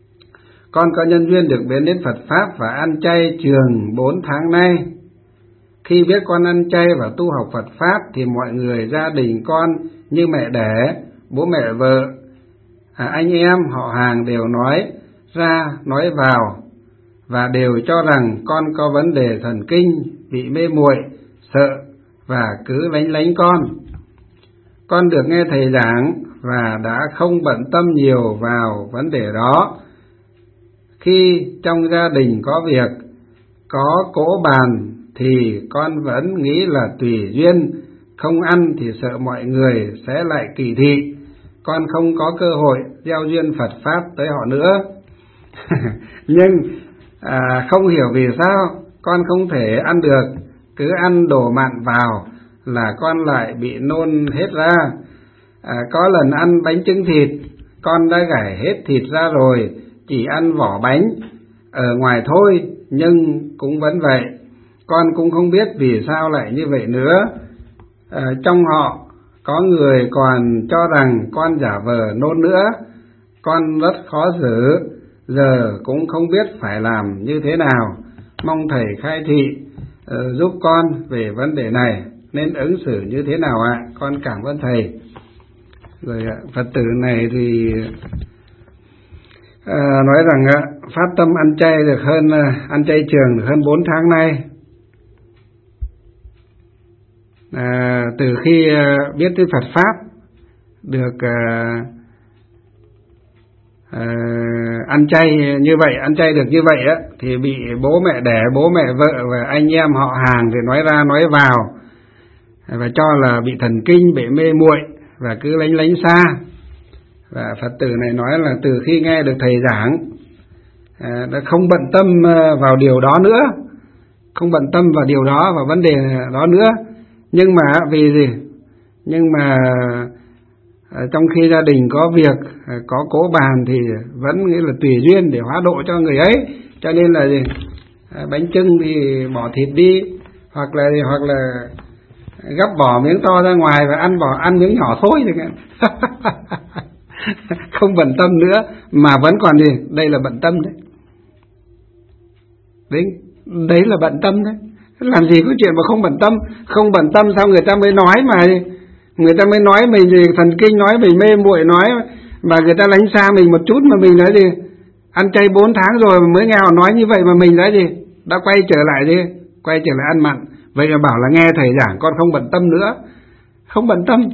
A: con có nhân duyên được đến Phật pháp và ăn chay trường 4 tháng nay. Khi biết con ăn chay và tu học Phật Pháp thì mọi người gia đình con như mẹ đẻ, bố mẹ vợ, anh em, họ hàng đều nói ra nói vào và đều cho rằng con có vấn đề thần kinh, bị mê muội, sợ và cứ lánh lánh con. Con được nghe thầy giảng và đã không bận tâm nhiều vào vấn đề đó. Khi trong gia đình có việc, có cỗ bàn thì con vẫn nghĩ là tùy duyên, không ăn thì sợ mọi người sẽ lại kỳ thị, con không có cơ hội gieo duyên Phật Pháp tới họ nữa. Nhưng không hiểu vì sao con không thể ăn được, cứ ăn đồ mặn vào là con lại bị nôn hết ra. Có lần ăn bánh trứng thịt, con đã gảy hết thịt ra rồi, chỉ ăn vỏ bánh ở ngoài thôi, nhưng cũng vẫn vậy. Con cũng không biết vì sao lại như vậy nữa. Trong họ có người còn cho rằng con giả vờ nôn nữa. Con rất khó xử, giờ cũng không biết phải làm như thế nào. Mong thầy khai thị giúp con về vấn đề này, nên ứng xử như thế nào ạ? Con cảm ơn thầy. Rồi Phật tử này thì nói rằng phát tâm ăn chay được ăn chay trường được hơn 4 tháng nay. Từ khi biết tới Phật Pháp, được ăn chay như vậy, ăn chay được như vậy thì bị bố mẹ đẻ, bố mẹ vợ và anh em họ hàng thì nói ra nói vào và cho là bị thần kinh, bị mê muội và cứ lánh lánh xa. Và Phật tử này nói là từ khi nghe được thầy giảng đã không bận tâm vào điều đó nữa, không bận tâm vào điều đó, vào vấn đề đó nữa. Nhưng mà vì gì? Nhưng mà trong khi gia đình có việc, có cỗ bàn thì vẫn nghĩ là tùy duyên để hóa độ cho người ấy. Cho nên là gì? Bánh chưng thì bỏ thịt đi, hoặc là gắp bỏ miếng to ra ngoài và ăn miếng nhỏ thôi chẳng hạn. Không bận tâm nữa mà vẫn còn gì? Đây là bận tâm đấy. Đấy là bận tâm đấy. Làm gì có chuyện mà không bận tâm? Không bận tâm sao người ta mới nói mà. Người ta mới nói mình gì thần kinh, nói mình mê muội, nói mà người ta lánh xa mình một chút mà mình nói gì? Ăn chay 4 tháng rồi mà mới nghe họ nói như vậy mà mình nói gì? Đã quay trở lại đi, quay trở lại ăn mặn. Vậy là bảo là nghe thầy giảng con không bận tâm nữa. Không bận tâm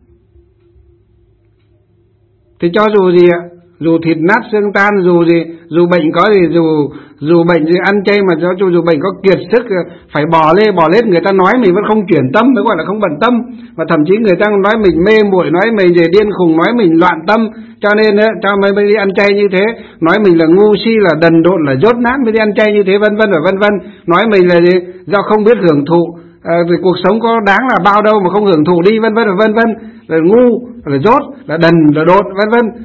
A: thì cho dù gì ạ, dù thịt nát xương tan, dù gì, dù bệnh có gì, dù bệnh gì ăn chay mà dù bệnh có kiệt sức phải bỏ lết người ta nói mình vẫn không chuyển tâm, mới gọi là không bận tâm. Và thậm chí người ta nói mình mê muội, nói mình gì điên khùng, nói mình loạn tâm, cho nên cho mới đi ăn chay như thế, nói mình là ngu si, là đần độn, là dốt nát mới đi ăn chay như thế, vân vân và vân vân. Nói mình là gì? Do không biết hưởng thụ, vì cuộc sống có đáng là bao đâu mà không hưởng thụ đi, vân vân và vân vân, là ngu, là dốt, là đần, là đột, vân vân.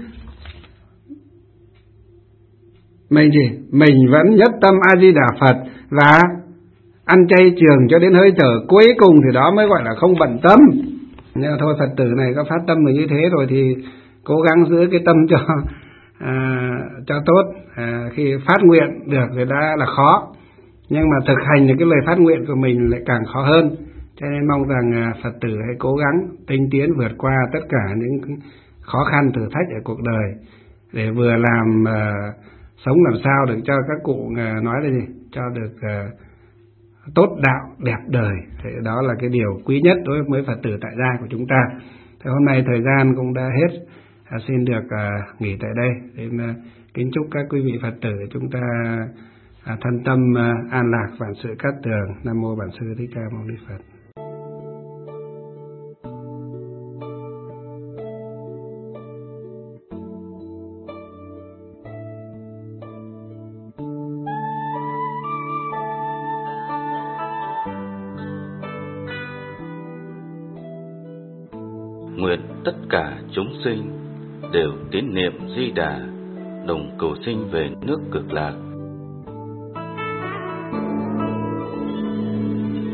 A: Mình gì? Mình vẫn nhất tâm A Di Đà Phật và ăn chay trường cho đến hơi thở cuối cùng thì đó mới gọi là không bận tâm. Nhưng mà thôi, Phật tử này có phát tâm như thế rồi thì cố gắng giữ cái tâm cho tốt. Khi phát nguyện được thì đã là khó, nhưng mà thực hành cái lời phát nguyện của mình lại càng khó hơn. Cho nên mong rằng Phật tử hãy cố gắng tinh tiến vượt qua tất cả những khó khăn thử thách ở cuộc đời để vừa làm sống làm sao được cho các cụ nói là gì? Cho được tốt đạo đẹp đời. Thì đó là cái điều quý nhất đối với Phật tử tại gia của chúng ta. Thì hôm nay thời gian cũng đã hết, xin được nghỉ tại đây. Nên kính chúc các quý vị Phật tử chúng ta thân tâm an lạc, vạn sự cát tường. Nam mô Bản Sư Thích Ca Mâu Ni Phật.
B: Nguyện tất cả chúng sinh đều tín niệm Di Đà, đồng cầu sinh về nước Cực Lạc.